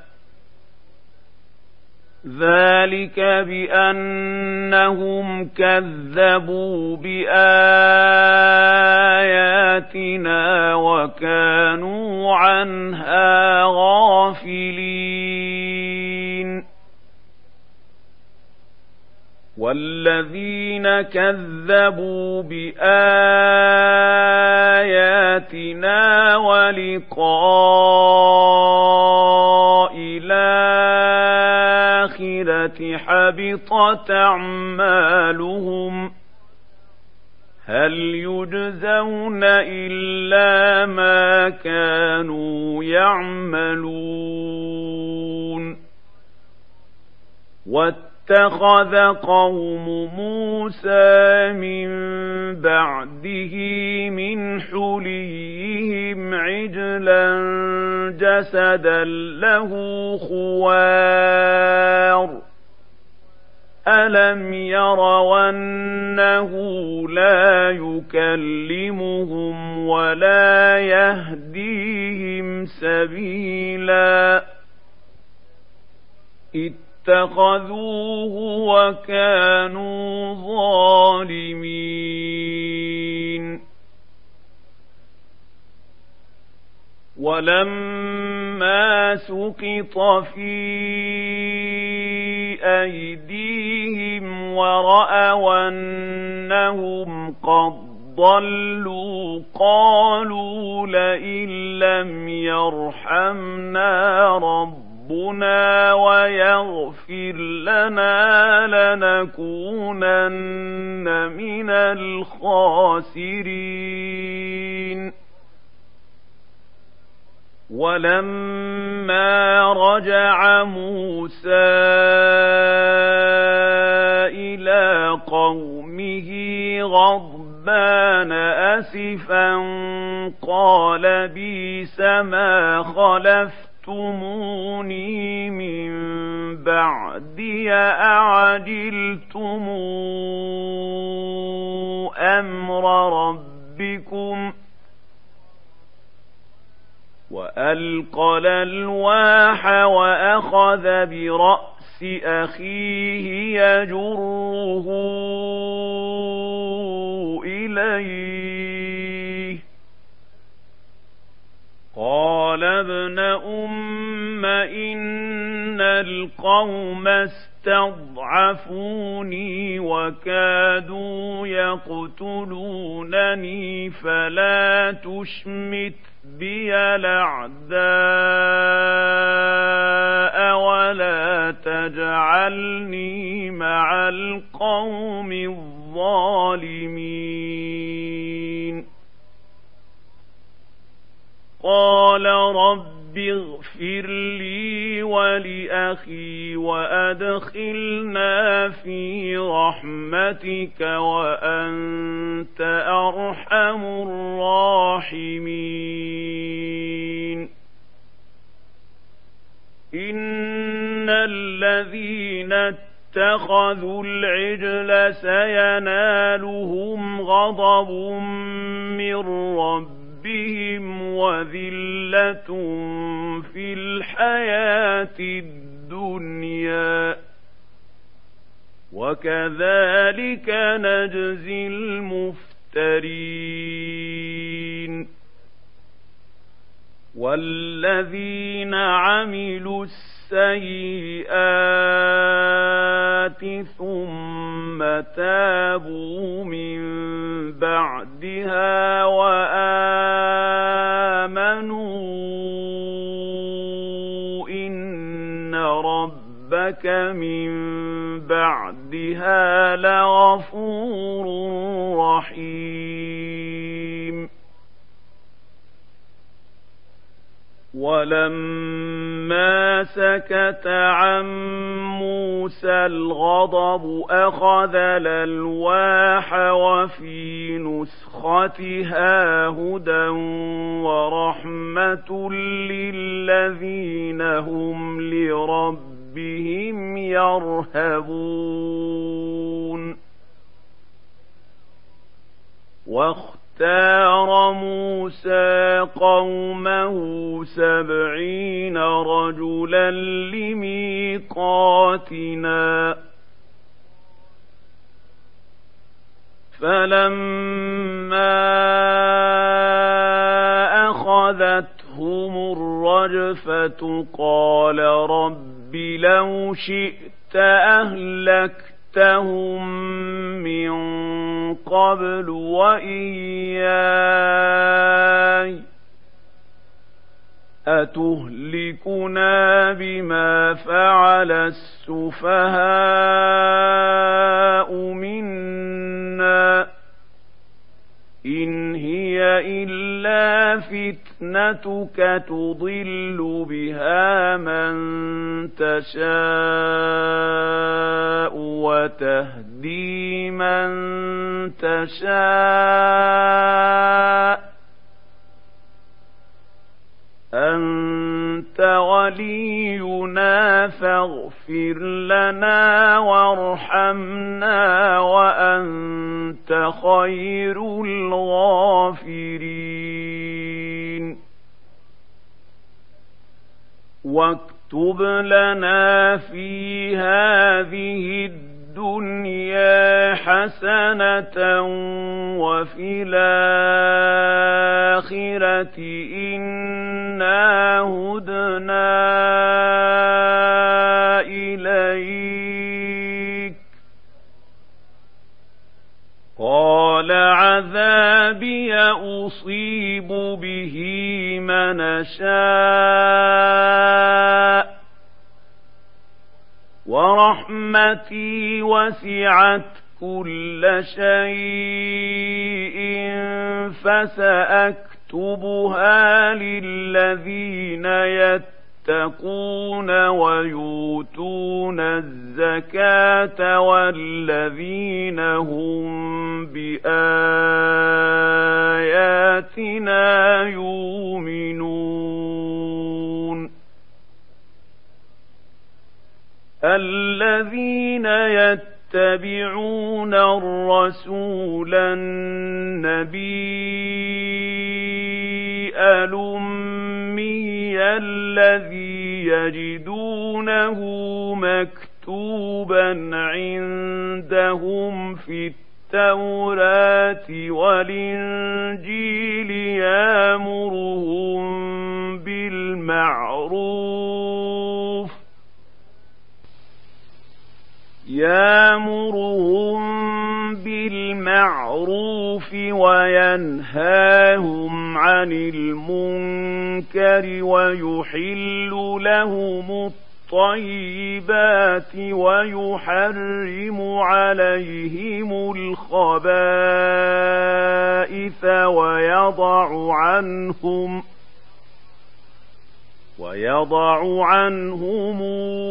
ذلك بأنهم كذبوا بآياتنا وكانوا عنها غافلين والذين كذبوا بآياتنا ولقاء الآخرة حبطت أعمالهم هل يجزون إلا ما كانوا يعملون واتخذ قوم موسى من بعده من حليهم عجلا جسدا له خوار ألم يروا أنه لا يكلمهم ولا يهديهم سبيلا اتخذوه وكانوا ظالمين ولما سقط في أيديهم ورأوا أنهم قد ضلوا قالوا لئن لم يرحمنا ربنا ويغفر لنا لنكونن من الخاسرين ولما رجع موسى إلى قومه غضبان أسفا قال بئس ما خلفتموني من بعدي أعجلتم أمر ربكم وألقى الألواح وأخذ برأس أخيه يجره إليه قال ابن أم إن القوم استضعفوني وكادوا يقتلونني فلا تشمت بي الأعداء ولا تجعلني مع القوم الظالمين قال رب اغفر لي ولأخي وأدخلنا في رحمتك وأنت أرحم الراحمين إن الذين اتخذوا العجل سينالهم غضب من ربهم وذلة في الحياة الدنيا وكذلك نجزي المفترين والذين عملوا السيئات ثم تابوا من بعدها وآمنوا إن ربك من بعدها لغفور رحيم ولما فلما سكت عن موسى الغضب أخذ الألواح وفي نسختها هدى ورحمة للذين هم لربهم يرهبون. واختار موسى قومه 70 رجلا لميقاتنا فلما أخذتهم الرجفة قال رب لو شئت أهلكتهم من قبل وإياي أتهلكنا بما فعل السفهاء منا إن هي إلا فتنتك تضل بها من تشاء وتهدي من تشاء أنت ولينا فاغفر لنا وارحمنا وأنت خير الغافرين. واكتب لنا في هذه الدنيا حسنة وفي الآخرة إنا هدنا إليك. قال عذابي أصيب به من شاء ورحمتي وسعت كل شيء فسأكتبها للذين يتقون ويؤتون الزكاة والذين هم بآياتنا يؤمنون. الذين يتبعون الرسول النبي الأمي الذي يجدونه مكتوبا عندهم في التوراة والإنجيل يأمرهم بالمعروف وينهاهم عن المنكر ويحل لهم الطيبات ويحرم عليهم الخبائث ويضع عنهم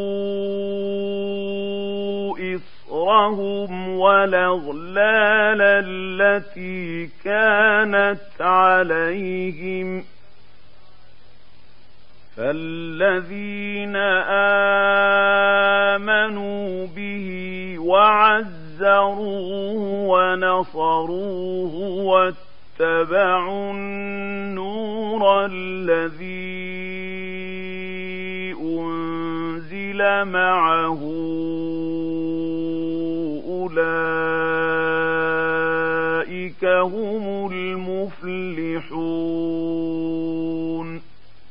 إصرهم والأغلال التي كانت عليهم. فالذين آمنوا به وعزروه ونصروه واتبعوا النور الذي أنزل معه أولئك هم المفلحون.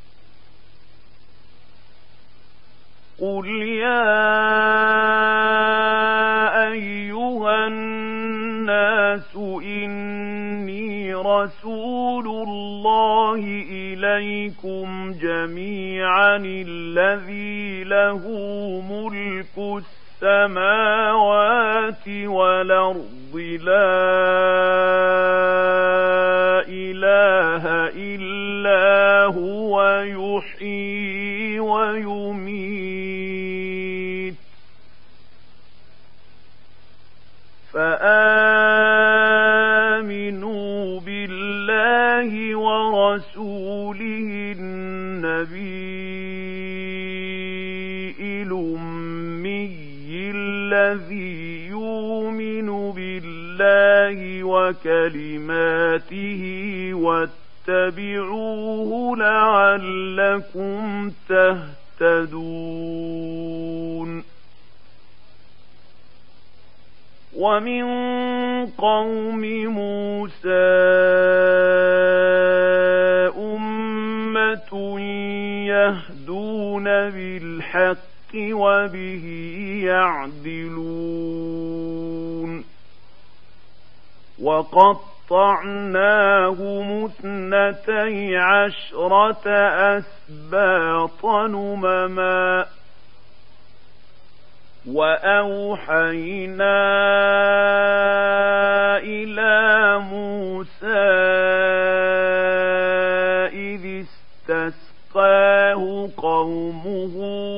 قل يا أيها الناس إني رسول الله إليكم جميعا الذي له ملك السماوات والأرض لا إله إلا هو يحيي ويميت بالله ورسوله النبي الأمي الذي يؤمن بالله وكلماته واتبعوه لعلكم تهتدون. ومن قوم موسى أمة يهدون بالحق وبه يعدلون. وقطعناهم 12 أسباطا أمما وأوحينا إلى موسى إذ استسقاه قومه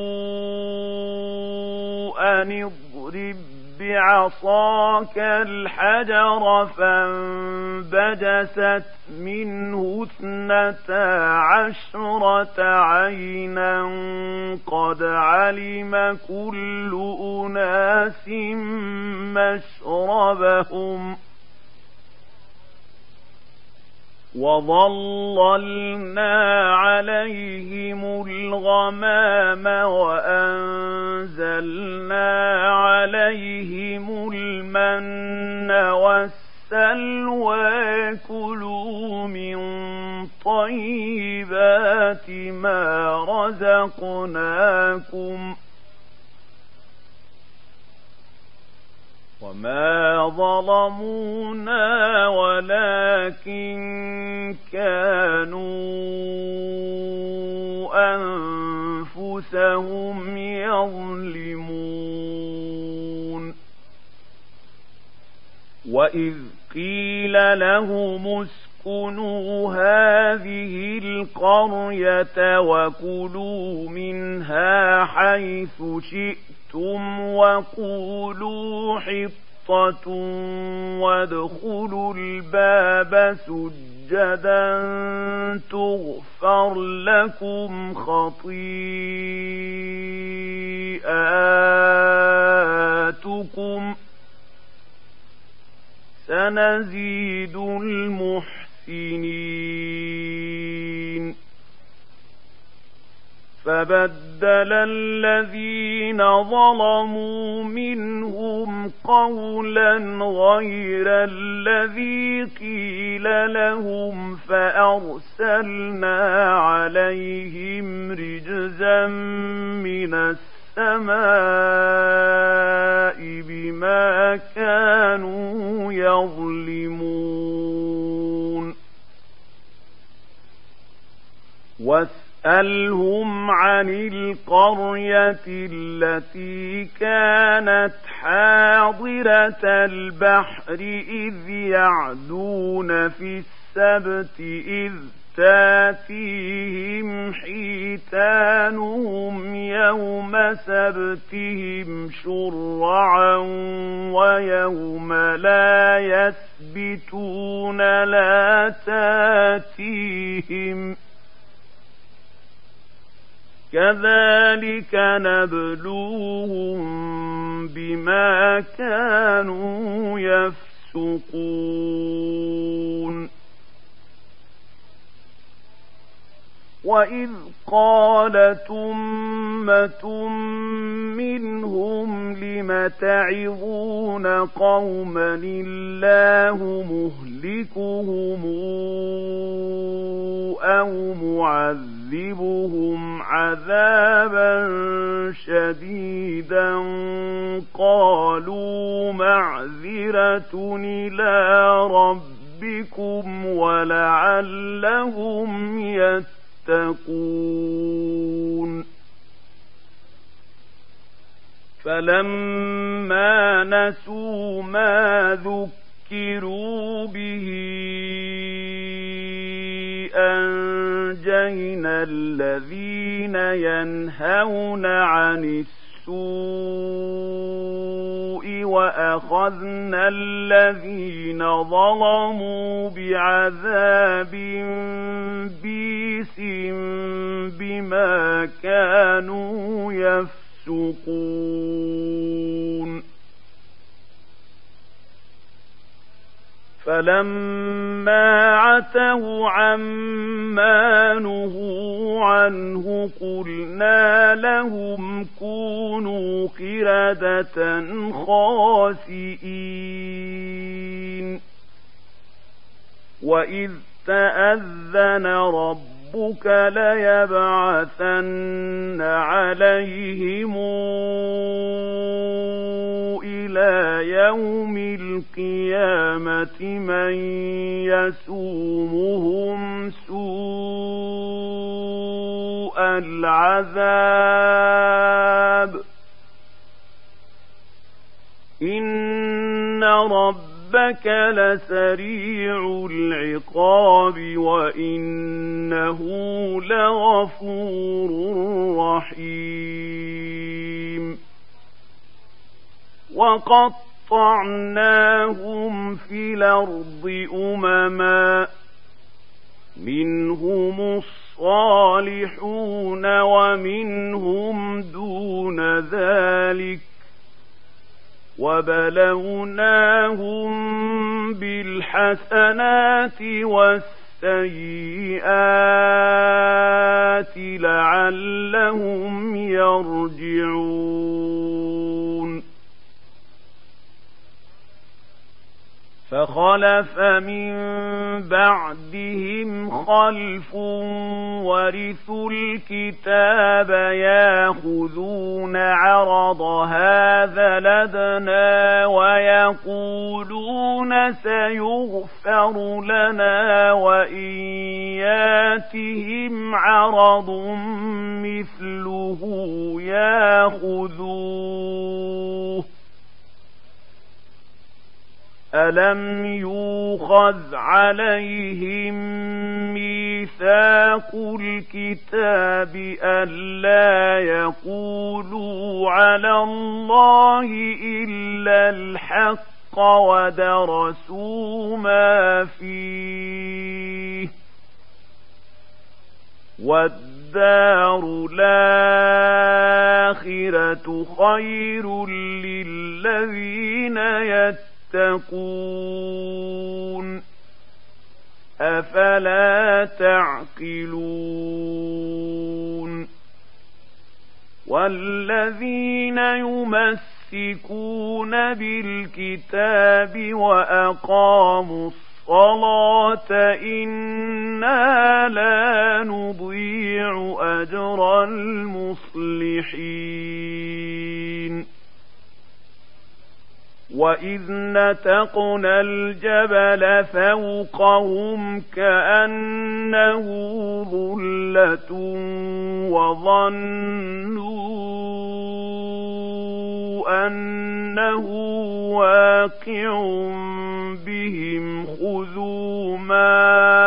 أن اضرب بعصاك الحجر فانبجست منه 12 عينا قد علم كل أناس مشربهم وظللنا عليهم الغمام وأنزلنا عليهم المن والسلوى كلوا من طيبات ما رزقناكم وما ظلمونا ولكن كانوا أنفسهم يظلمون. وإذ قيل لهم اسكنوا هذه القرية وكلوا منها حيث شئتم وقولوا حطة وادخلوا الباب سجدا تغفر لكم خطيئاتكم سنزيد المحسنين. فبدل الذين ظلموا منهم قولا غير الذي قيل لهم فأرسلنا عليهم رجزا من السماء بما كانوا يظلمون. واسألهم عن القرية التي كانت حاضرة البحر إذ يعدون في السبت إذ تاتيهم حيتانهم يوم سبتهم شرعا ويوم لا يسبتون لا تاتيهم كذلك نبلوهم بما كانوا يفسقون. وإذ قالت أمة منهم لم تعظون قوما الله مهلكهم أو معذبهم عذابا شديدا قالوا معذرة إلى ربكم ولعلهم يتقون. فلما نسوا ما ذكروا به أنجينا الذين ينهون عن السوء وأخذنا الذين ظلموا بعذاب بئيس بما كانوا يفسقون فلما عتوا عما نهوا عنه قلنا لهم كونوا قردة خاسئين وإذ تأذن ربك ليبعثن عليهم إلى يوم القيامة من يسومهم سوء العذاب إن ربك لسريع العقاب وإنه لغفور رحيم وقطعناهم في الأرض أمما منهم الصالحون ومنهم دون ذلك وبلوناهم بالحسنات والسيئات لعلهم يرجعون فخلف من بعدهم خلف ورثوا الكتاب ياخذون عرض هذا لدنا ويقولون سيغفر لنا وإن ياتهم عرض مثله ياخذوه ألم يؤخذ عليهم ميثاق الكتاب ألا يقولوا على الله إلا الحق ودرسوا ما فيه والدار الآخرة خير للذين يتقون أفلا تعقلون والذين يمسكون بالكتاب وأقاموا الصلاة إنا لا نضيع أجر المصلحين وإذ نتقنا الجبل فوقهم كأنه ظلة وظنوا أنه واقع بهم خذوا ما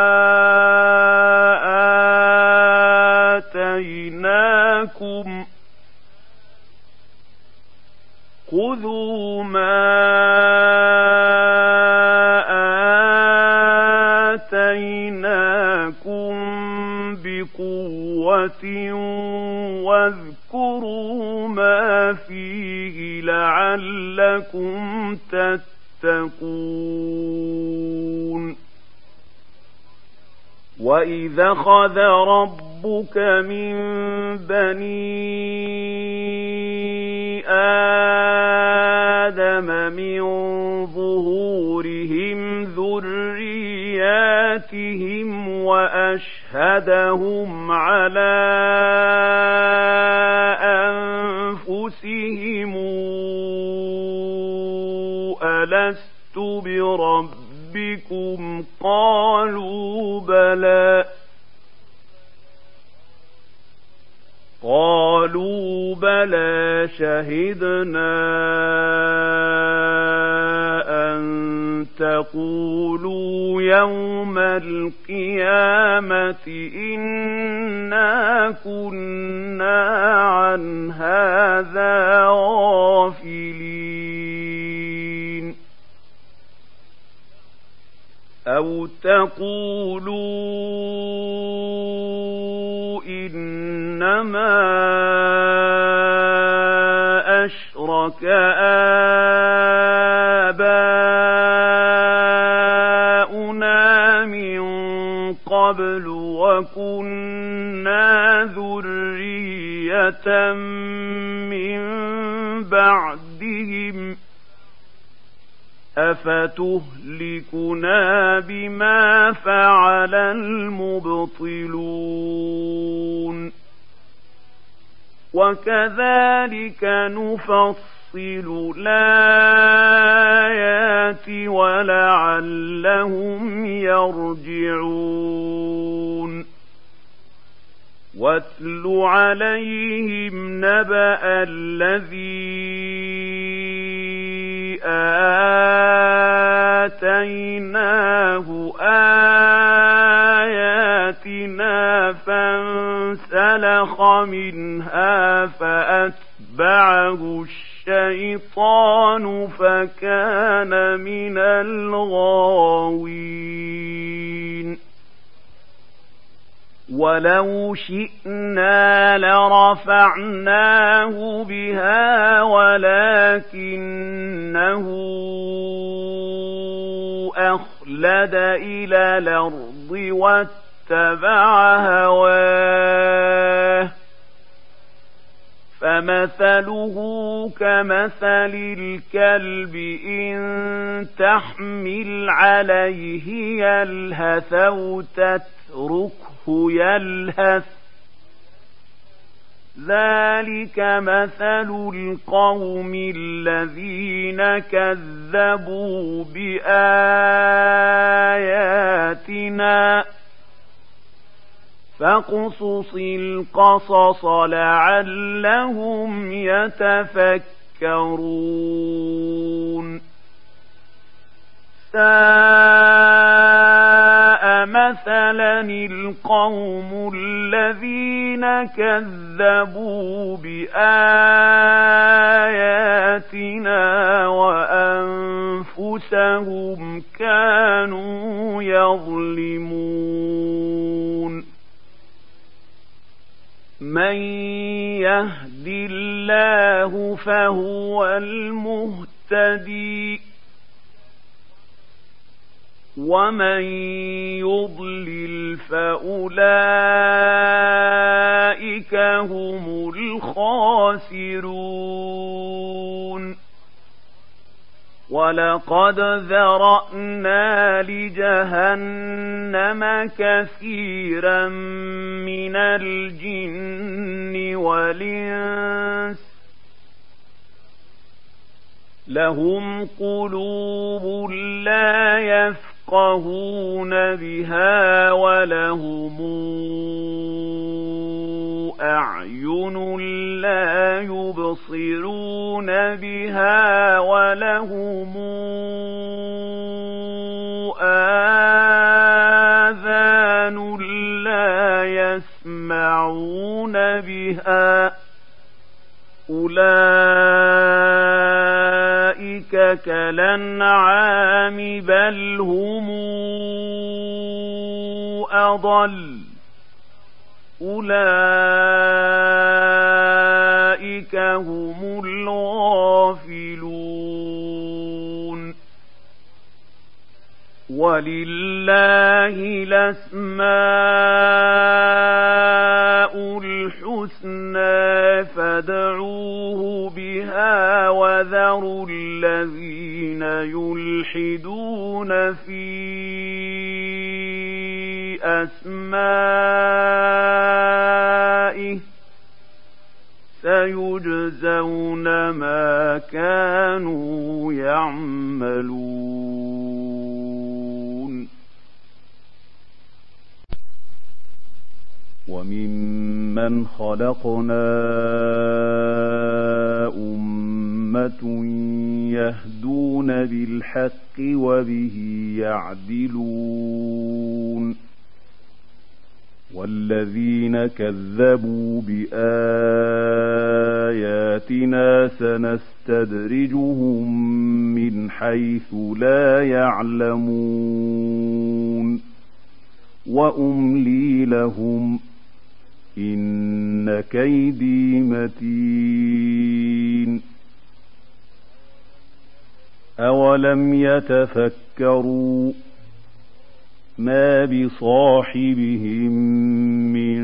آتيناكم بقوة واذكروا ما فيه لعلكم تتقون وإذا أخذ ربك من بني آدم من ظهورهم ذرياتهم وأشهدهم على أنفسهم ألست بربكم قالوا بلى شهدنا أن تقولوا يوم القيامة إنا كنا عن هذا غافلين أَوْ تَقُولُوا إِنَّمَا أَشْرَكَ آبَاؤُنَا مِن قَبْلُ وَكُنَّا ذُرِّيَّةً مِّن بَعْدِهِمْ أَفَتُهْلِكُنَا بِمَا فَعَلَ الْمُبْطِلُونَ وَكَذَلِكَ نُفَصِّلُ الْآيَاتِ وَلَعَلَّهُمْ يَرْجِعُونَ وَاتْلُ عَلَيْهِمْ نَبَأَ الَّذِي آتَيْنَاهُ آيَاتِنَا فَانسَلَخَ مِنْهَا فَأَتْبَعَهُ الشَّيْطَانُ فَكَانَ مِنَ الْغَاوِينَ وَلَوْ شِئْنَا لَرَفَعْنَاهُ بِهَا وَلَكِنَّهُ أَخْلَدَ إِلَى الْأَرْضِ وَاتَّبَعَ هَوَاهُ فَمَثَلُهُ كَمَثَلِ الْكَلْبِ إِن تَحْمِلْ عَلَيْهِ يَلْهَثْ أَوْ تَتْرُكْهُ يَلْهَث ذَلِكَ مَثَلُ الْقَوْمِ الَّذِينَ كَذَّبُوا بِآيَاتِنَا فَاقْصُصِ الْقَصَصَ لَعَلَّهُمْ يَتَفَكَّرُونَ سَاءَ مَثَلًا الْقَوْمُ الَّذِينَ كَذَّبُوا بِآيَاتِنَا وَأَنفُسَهُمْ كَانُوا يَظْلِمُونَ مَن يَهْدِ اللَّهُ فَهُوَ الْمُهْتَدِي وَمَن يُضْلِلْ فَأُولَئِكَ هُمُ الْخَاسِرُونَ وَلَقَدْ ذَرَأْنَا لِجَهَنَّمَ كَثِيرًا مِنَ الْجِنِّ وَالْإِنسِ لَهُمْ قُلُوبٌ لَّا يَفْقَهُونَ بِهَا وَلَهُمْ أَعْيُنٌ لَّا يُبْصِرُونَ بِهَا وَلَهُمْ آذَانٌ لَّا يَسْمَعُونَ بِهَا أُولَئِكَ كَالْأَنْعَامِ بَلْ هُمْ أَضَلُّ أُولَئِكَ هُمُ الْغَافِلُونَ وَلِلَّهِ الْأَسْمَاءُ الْحُسْنَى فَادْعُوهُ بِهَا وَذَرُوا الَّذِينَ يُلْحِدُونَ فِي أَسْمَائِهِ سَيُجْزَوْنَ مَا كَانُوا يَعْمَلُونَ وَمِمَّنْ خَلَقْنَا أُمَّةٌ يَهْدُونَ بِالْحَقِّ وَبِهِ يَعْدِلُونَ وَالَّذِينَ كَذَّبُوا بِآيَاتِنَا آيَاتِنَا سَنَسْتَدْرِجُهُم مِّنْ حَيْثُ لَا يَعْلَمُونَ وَأُمْلِي لَهُمْ إِنَّ كَيْدِي مَتِينٌ أَوَلَمْ يَتَفَكَّرُوا مَا بِصَاحِبِهِم مِّن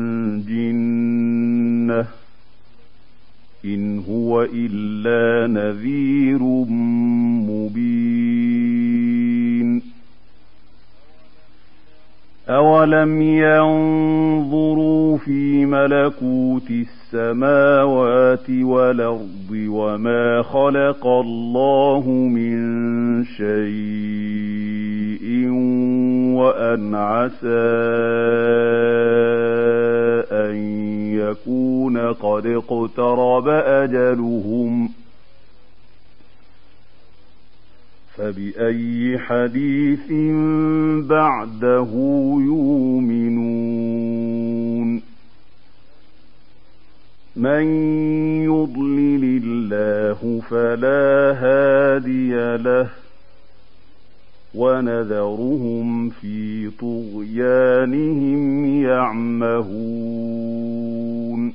جِنَّةٍ إِنْ هُوَ إِلَّا نَذِيرٌ مُّبِينٌ أَوَلَمْ يَنظُرُوا فِي مَلَكُوتِ السَّمَاوَاتِ وَالْأَرْضِ وَمَا خَلَقَ اللَّهُ مِن شَيْءٍ وَأَنْ عَسَىٰ أَن يَكُونَ قَدِ اقْتَرَبَ أَجَلُهُمْ فَبِأَيِّ حَدِيثٍ بَعْدَهُ يُؤْمِنُونَ مَن يُضْلِلِ اللَّهُ فَلَا هَادِيَ لَهُ وَنَذَرُهُمْ فِي طُغْيَانِهِمْ يَعْمَهُونَ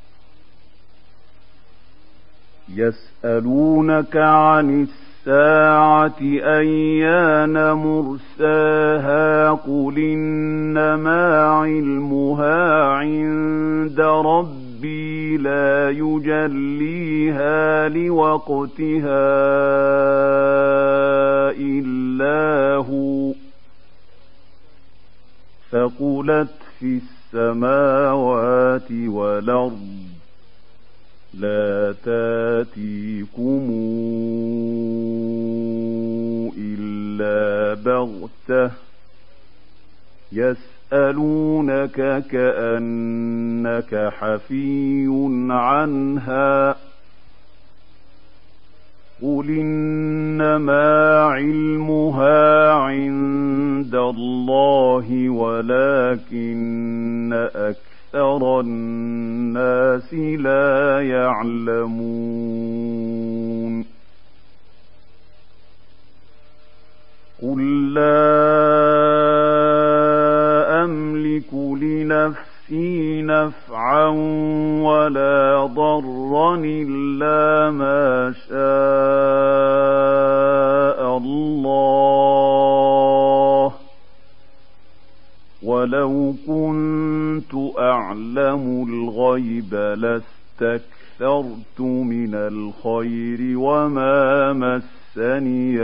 يَسْأَلُونَكَ عَنِ السَّاعَةِ أَيَّانَ مُرْسَاهَا قُلْ إِنَّمَا عِلْمُهَا عِندَ رَبِّي لَا يُجَلِّيهَا لِوَقْتِهَا إِلَّا هُوَ ثَقُلَتْ فِي السَّمَاوَاتِ وَالْأَرْضِ لَا تَأْتِيكُمْ إِلَّا بَغْتَةً يَسْأَلُونَكَ كَأَنَّكَ حَفِيٌّ عَنْهَا قُلْ إِنَّمَا عِلْمُهَا عِندَ اللَّهِ وَلَكِنَّ أَكْثَرَ النَّاسِ لَا يَعْلَمُونَ قُل لَّا أَمْلِكُ لِنَفْسِي نَفْعًا وَلَا ضَرًّا إِلَّا مَا شَاءَ اللَّهُ وَلَوْ كُنتُ أَعْلَمُ الْغَيْبَ لَاسْتَكْثَرْتُ مِنَ الْخَيْرِ وَمَا مَسَّنِيَ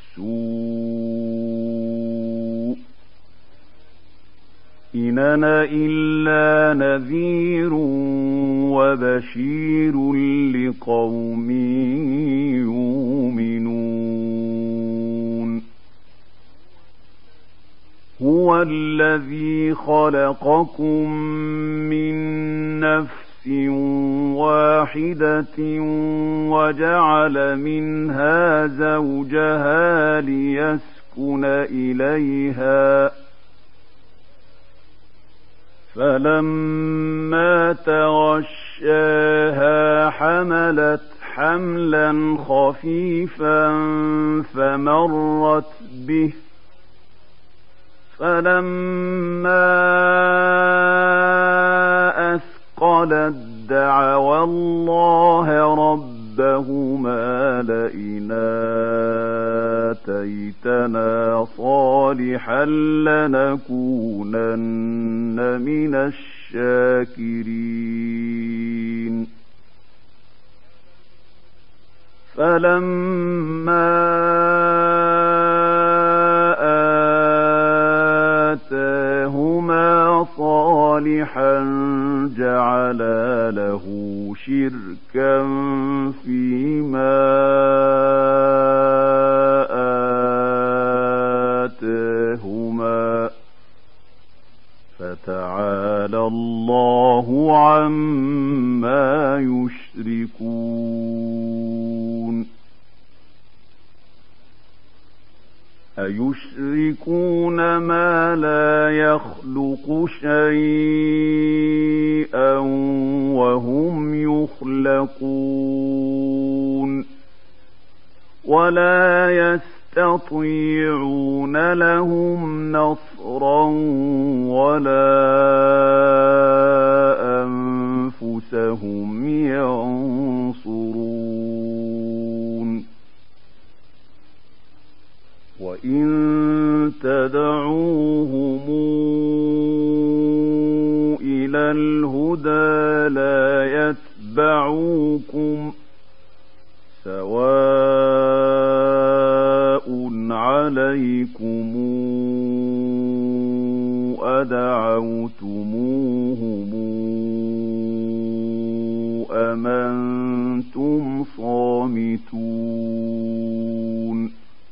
السُّوءُ إِنْ أَنَا إِلَّا نَذِيرٌ وَبَشِيرٌ لِقَوْمٍ يُؤْمِنُونَ هُوَ الَّذِي خَلَقَكُم مِّن نَّفْسٍ وَاحِدَةٍ وَجَعَلَ مِنْهَا زَوْجَهَا لِيَسْكُنَ إِلَيْهَا فَلَمَّا تَغَشَّاهَا حَمَلَتْ حَمْلًا خَفِيفًا فَمَرَّتْ بِهِ فَلَمَّا أَثْقَلَتْ دَعَوَا اللَّهَ رَبَّهُمَا لَئِنْ آتَيْتَنَا صَالِحًا لَّنَكُونَنَّ مِنَ الشَّاكِرِينَ فَلَمَّا آتَاهُمَا صَالِحًا جَعَلَا لَهُ شِرْكًا فِيمَا آتَاهُمَا فَتَعَالَى اللَّهُ عَمَّا يُشْرِكُونَ أَيُشْرِكُونَ مَا لَا يَخْلُقُ شَيْئًا وَهُمْ يُخْلَقُونَ يخلقون ولا يستطيعون لهم نصرا ولا أنفسهم ينصرون وإن تدعوهم إلى الهدى لا يتبعوكم سواء عليكم أدعوتموهم أم أنتم صامتون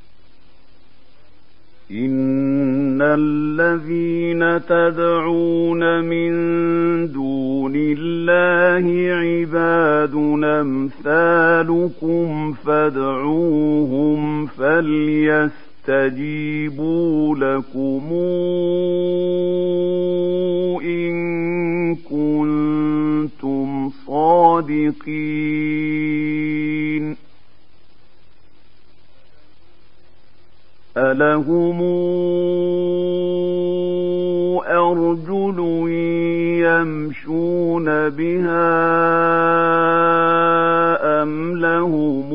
إن الذين تدعون من دون الله عباد أمثالكم فادعوهم فليستجيبوا لكم إن كنتم صادقين ألهم أرجل يمشون بها أم لهم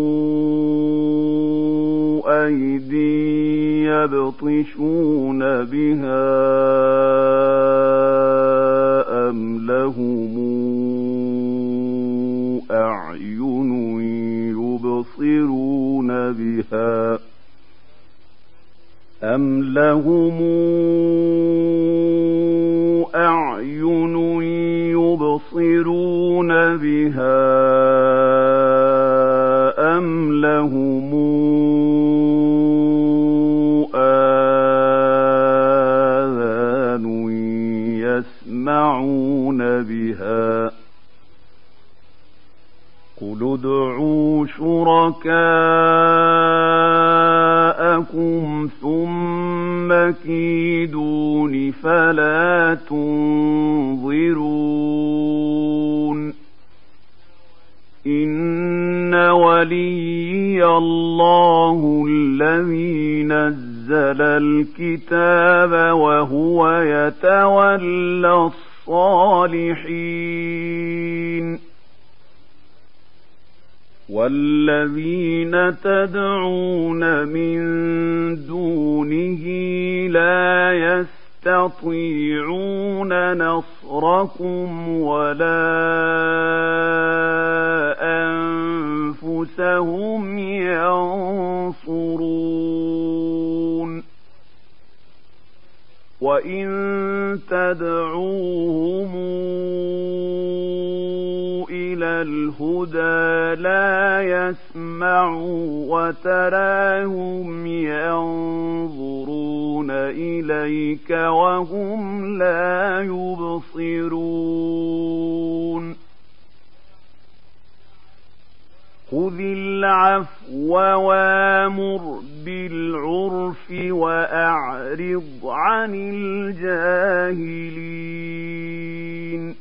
أيدي يبطشون بها أم لهم أعين يبصرون بها أم لهم أعين يبصرون بها أم لهم آذان يسمعون بها قل ادعوا شركاءكم ثم كيدون فلا تنظرون إن وليي الله الذي نزل الكتاب وهو يتولى الصالحين والذين تدعون من دونه لا يستطيعون نصركم ولا أنفسهم ينصرون وإن تدعوهم إلى الهدى لا يسمعوا وتراهم ينظرون إليك وهم لا يبصرون خذ العفو وامر بالعرف وأعرض عن الجاهلين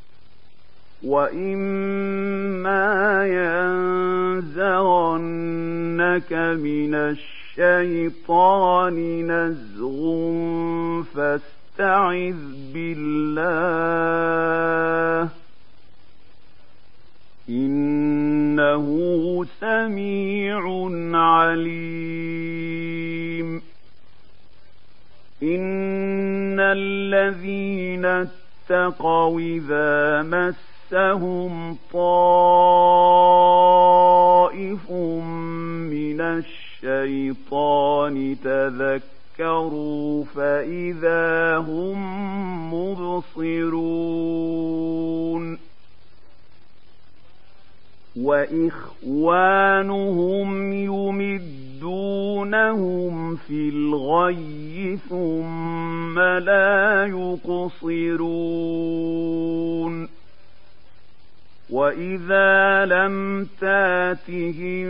وإما ينزغنك من الشيطان نزغ فاستعذ بالله إنه سميع عليم إن الذين اتقوا إذا مسهم طائف من الشيطان تذكروا فإذا هم مبصرون وإخوانهم يمدونهم في الغي ثم لا يقصرون وإذا لم تاتهم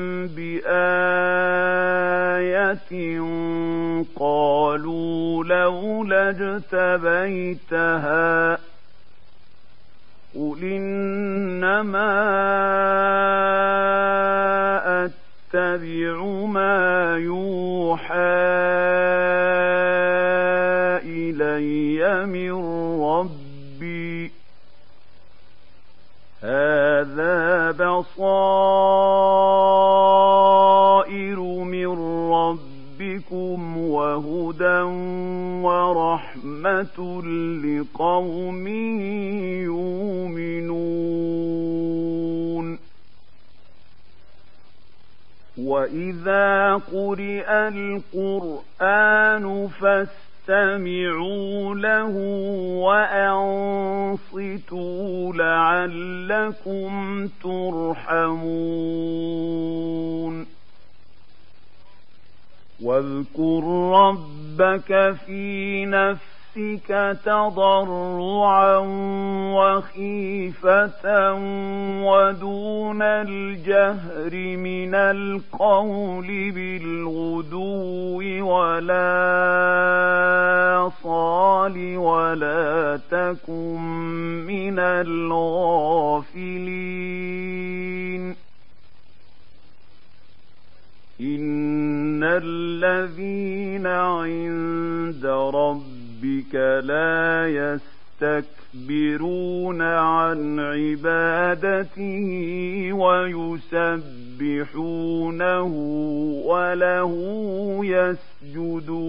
بآية قالوا لولا اجتبيتها قُلْ إِنَّمَا أَتَّبِعُ مَا يُوحَىٰ إِلَيَّ مِن رَّبِّي هَٰذَا بَصَائِرُ مِن رَّبِّكُمْ وَهُدًى وَرَحْمَةٌ لِّقَوْمٍ يُؤْمِنُونَ وَإِذَا قُرِئَ الْقُرْآنُ فَاسْتَمِعُوا لَهُ وَأَنصِتُوا لَعَلَّكُمْ تُرْحَمُونَ وَاذْكُر رَّبَّكَ فِي نَفْسِكَ تَضَرُّعًا وَخِيفَةً وَدُونَ الْجَهْرِ مِنَ الْقَوْلِ بِالْغُدُوِّ وَالْآصَالِ وَلَا تَكُن مِّنَ الْغَافِلِينَ إِنَّ الَّذِينَ عِندَ رَبِّكَ لَا يَسْتَكْبِرُونَ عَنْ عِبَادَتِهِ وَيُسَبِّحُونَهُ وَلَهُ يَسْجُدُونَ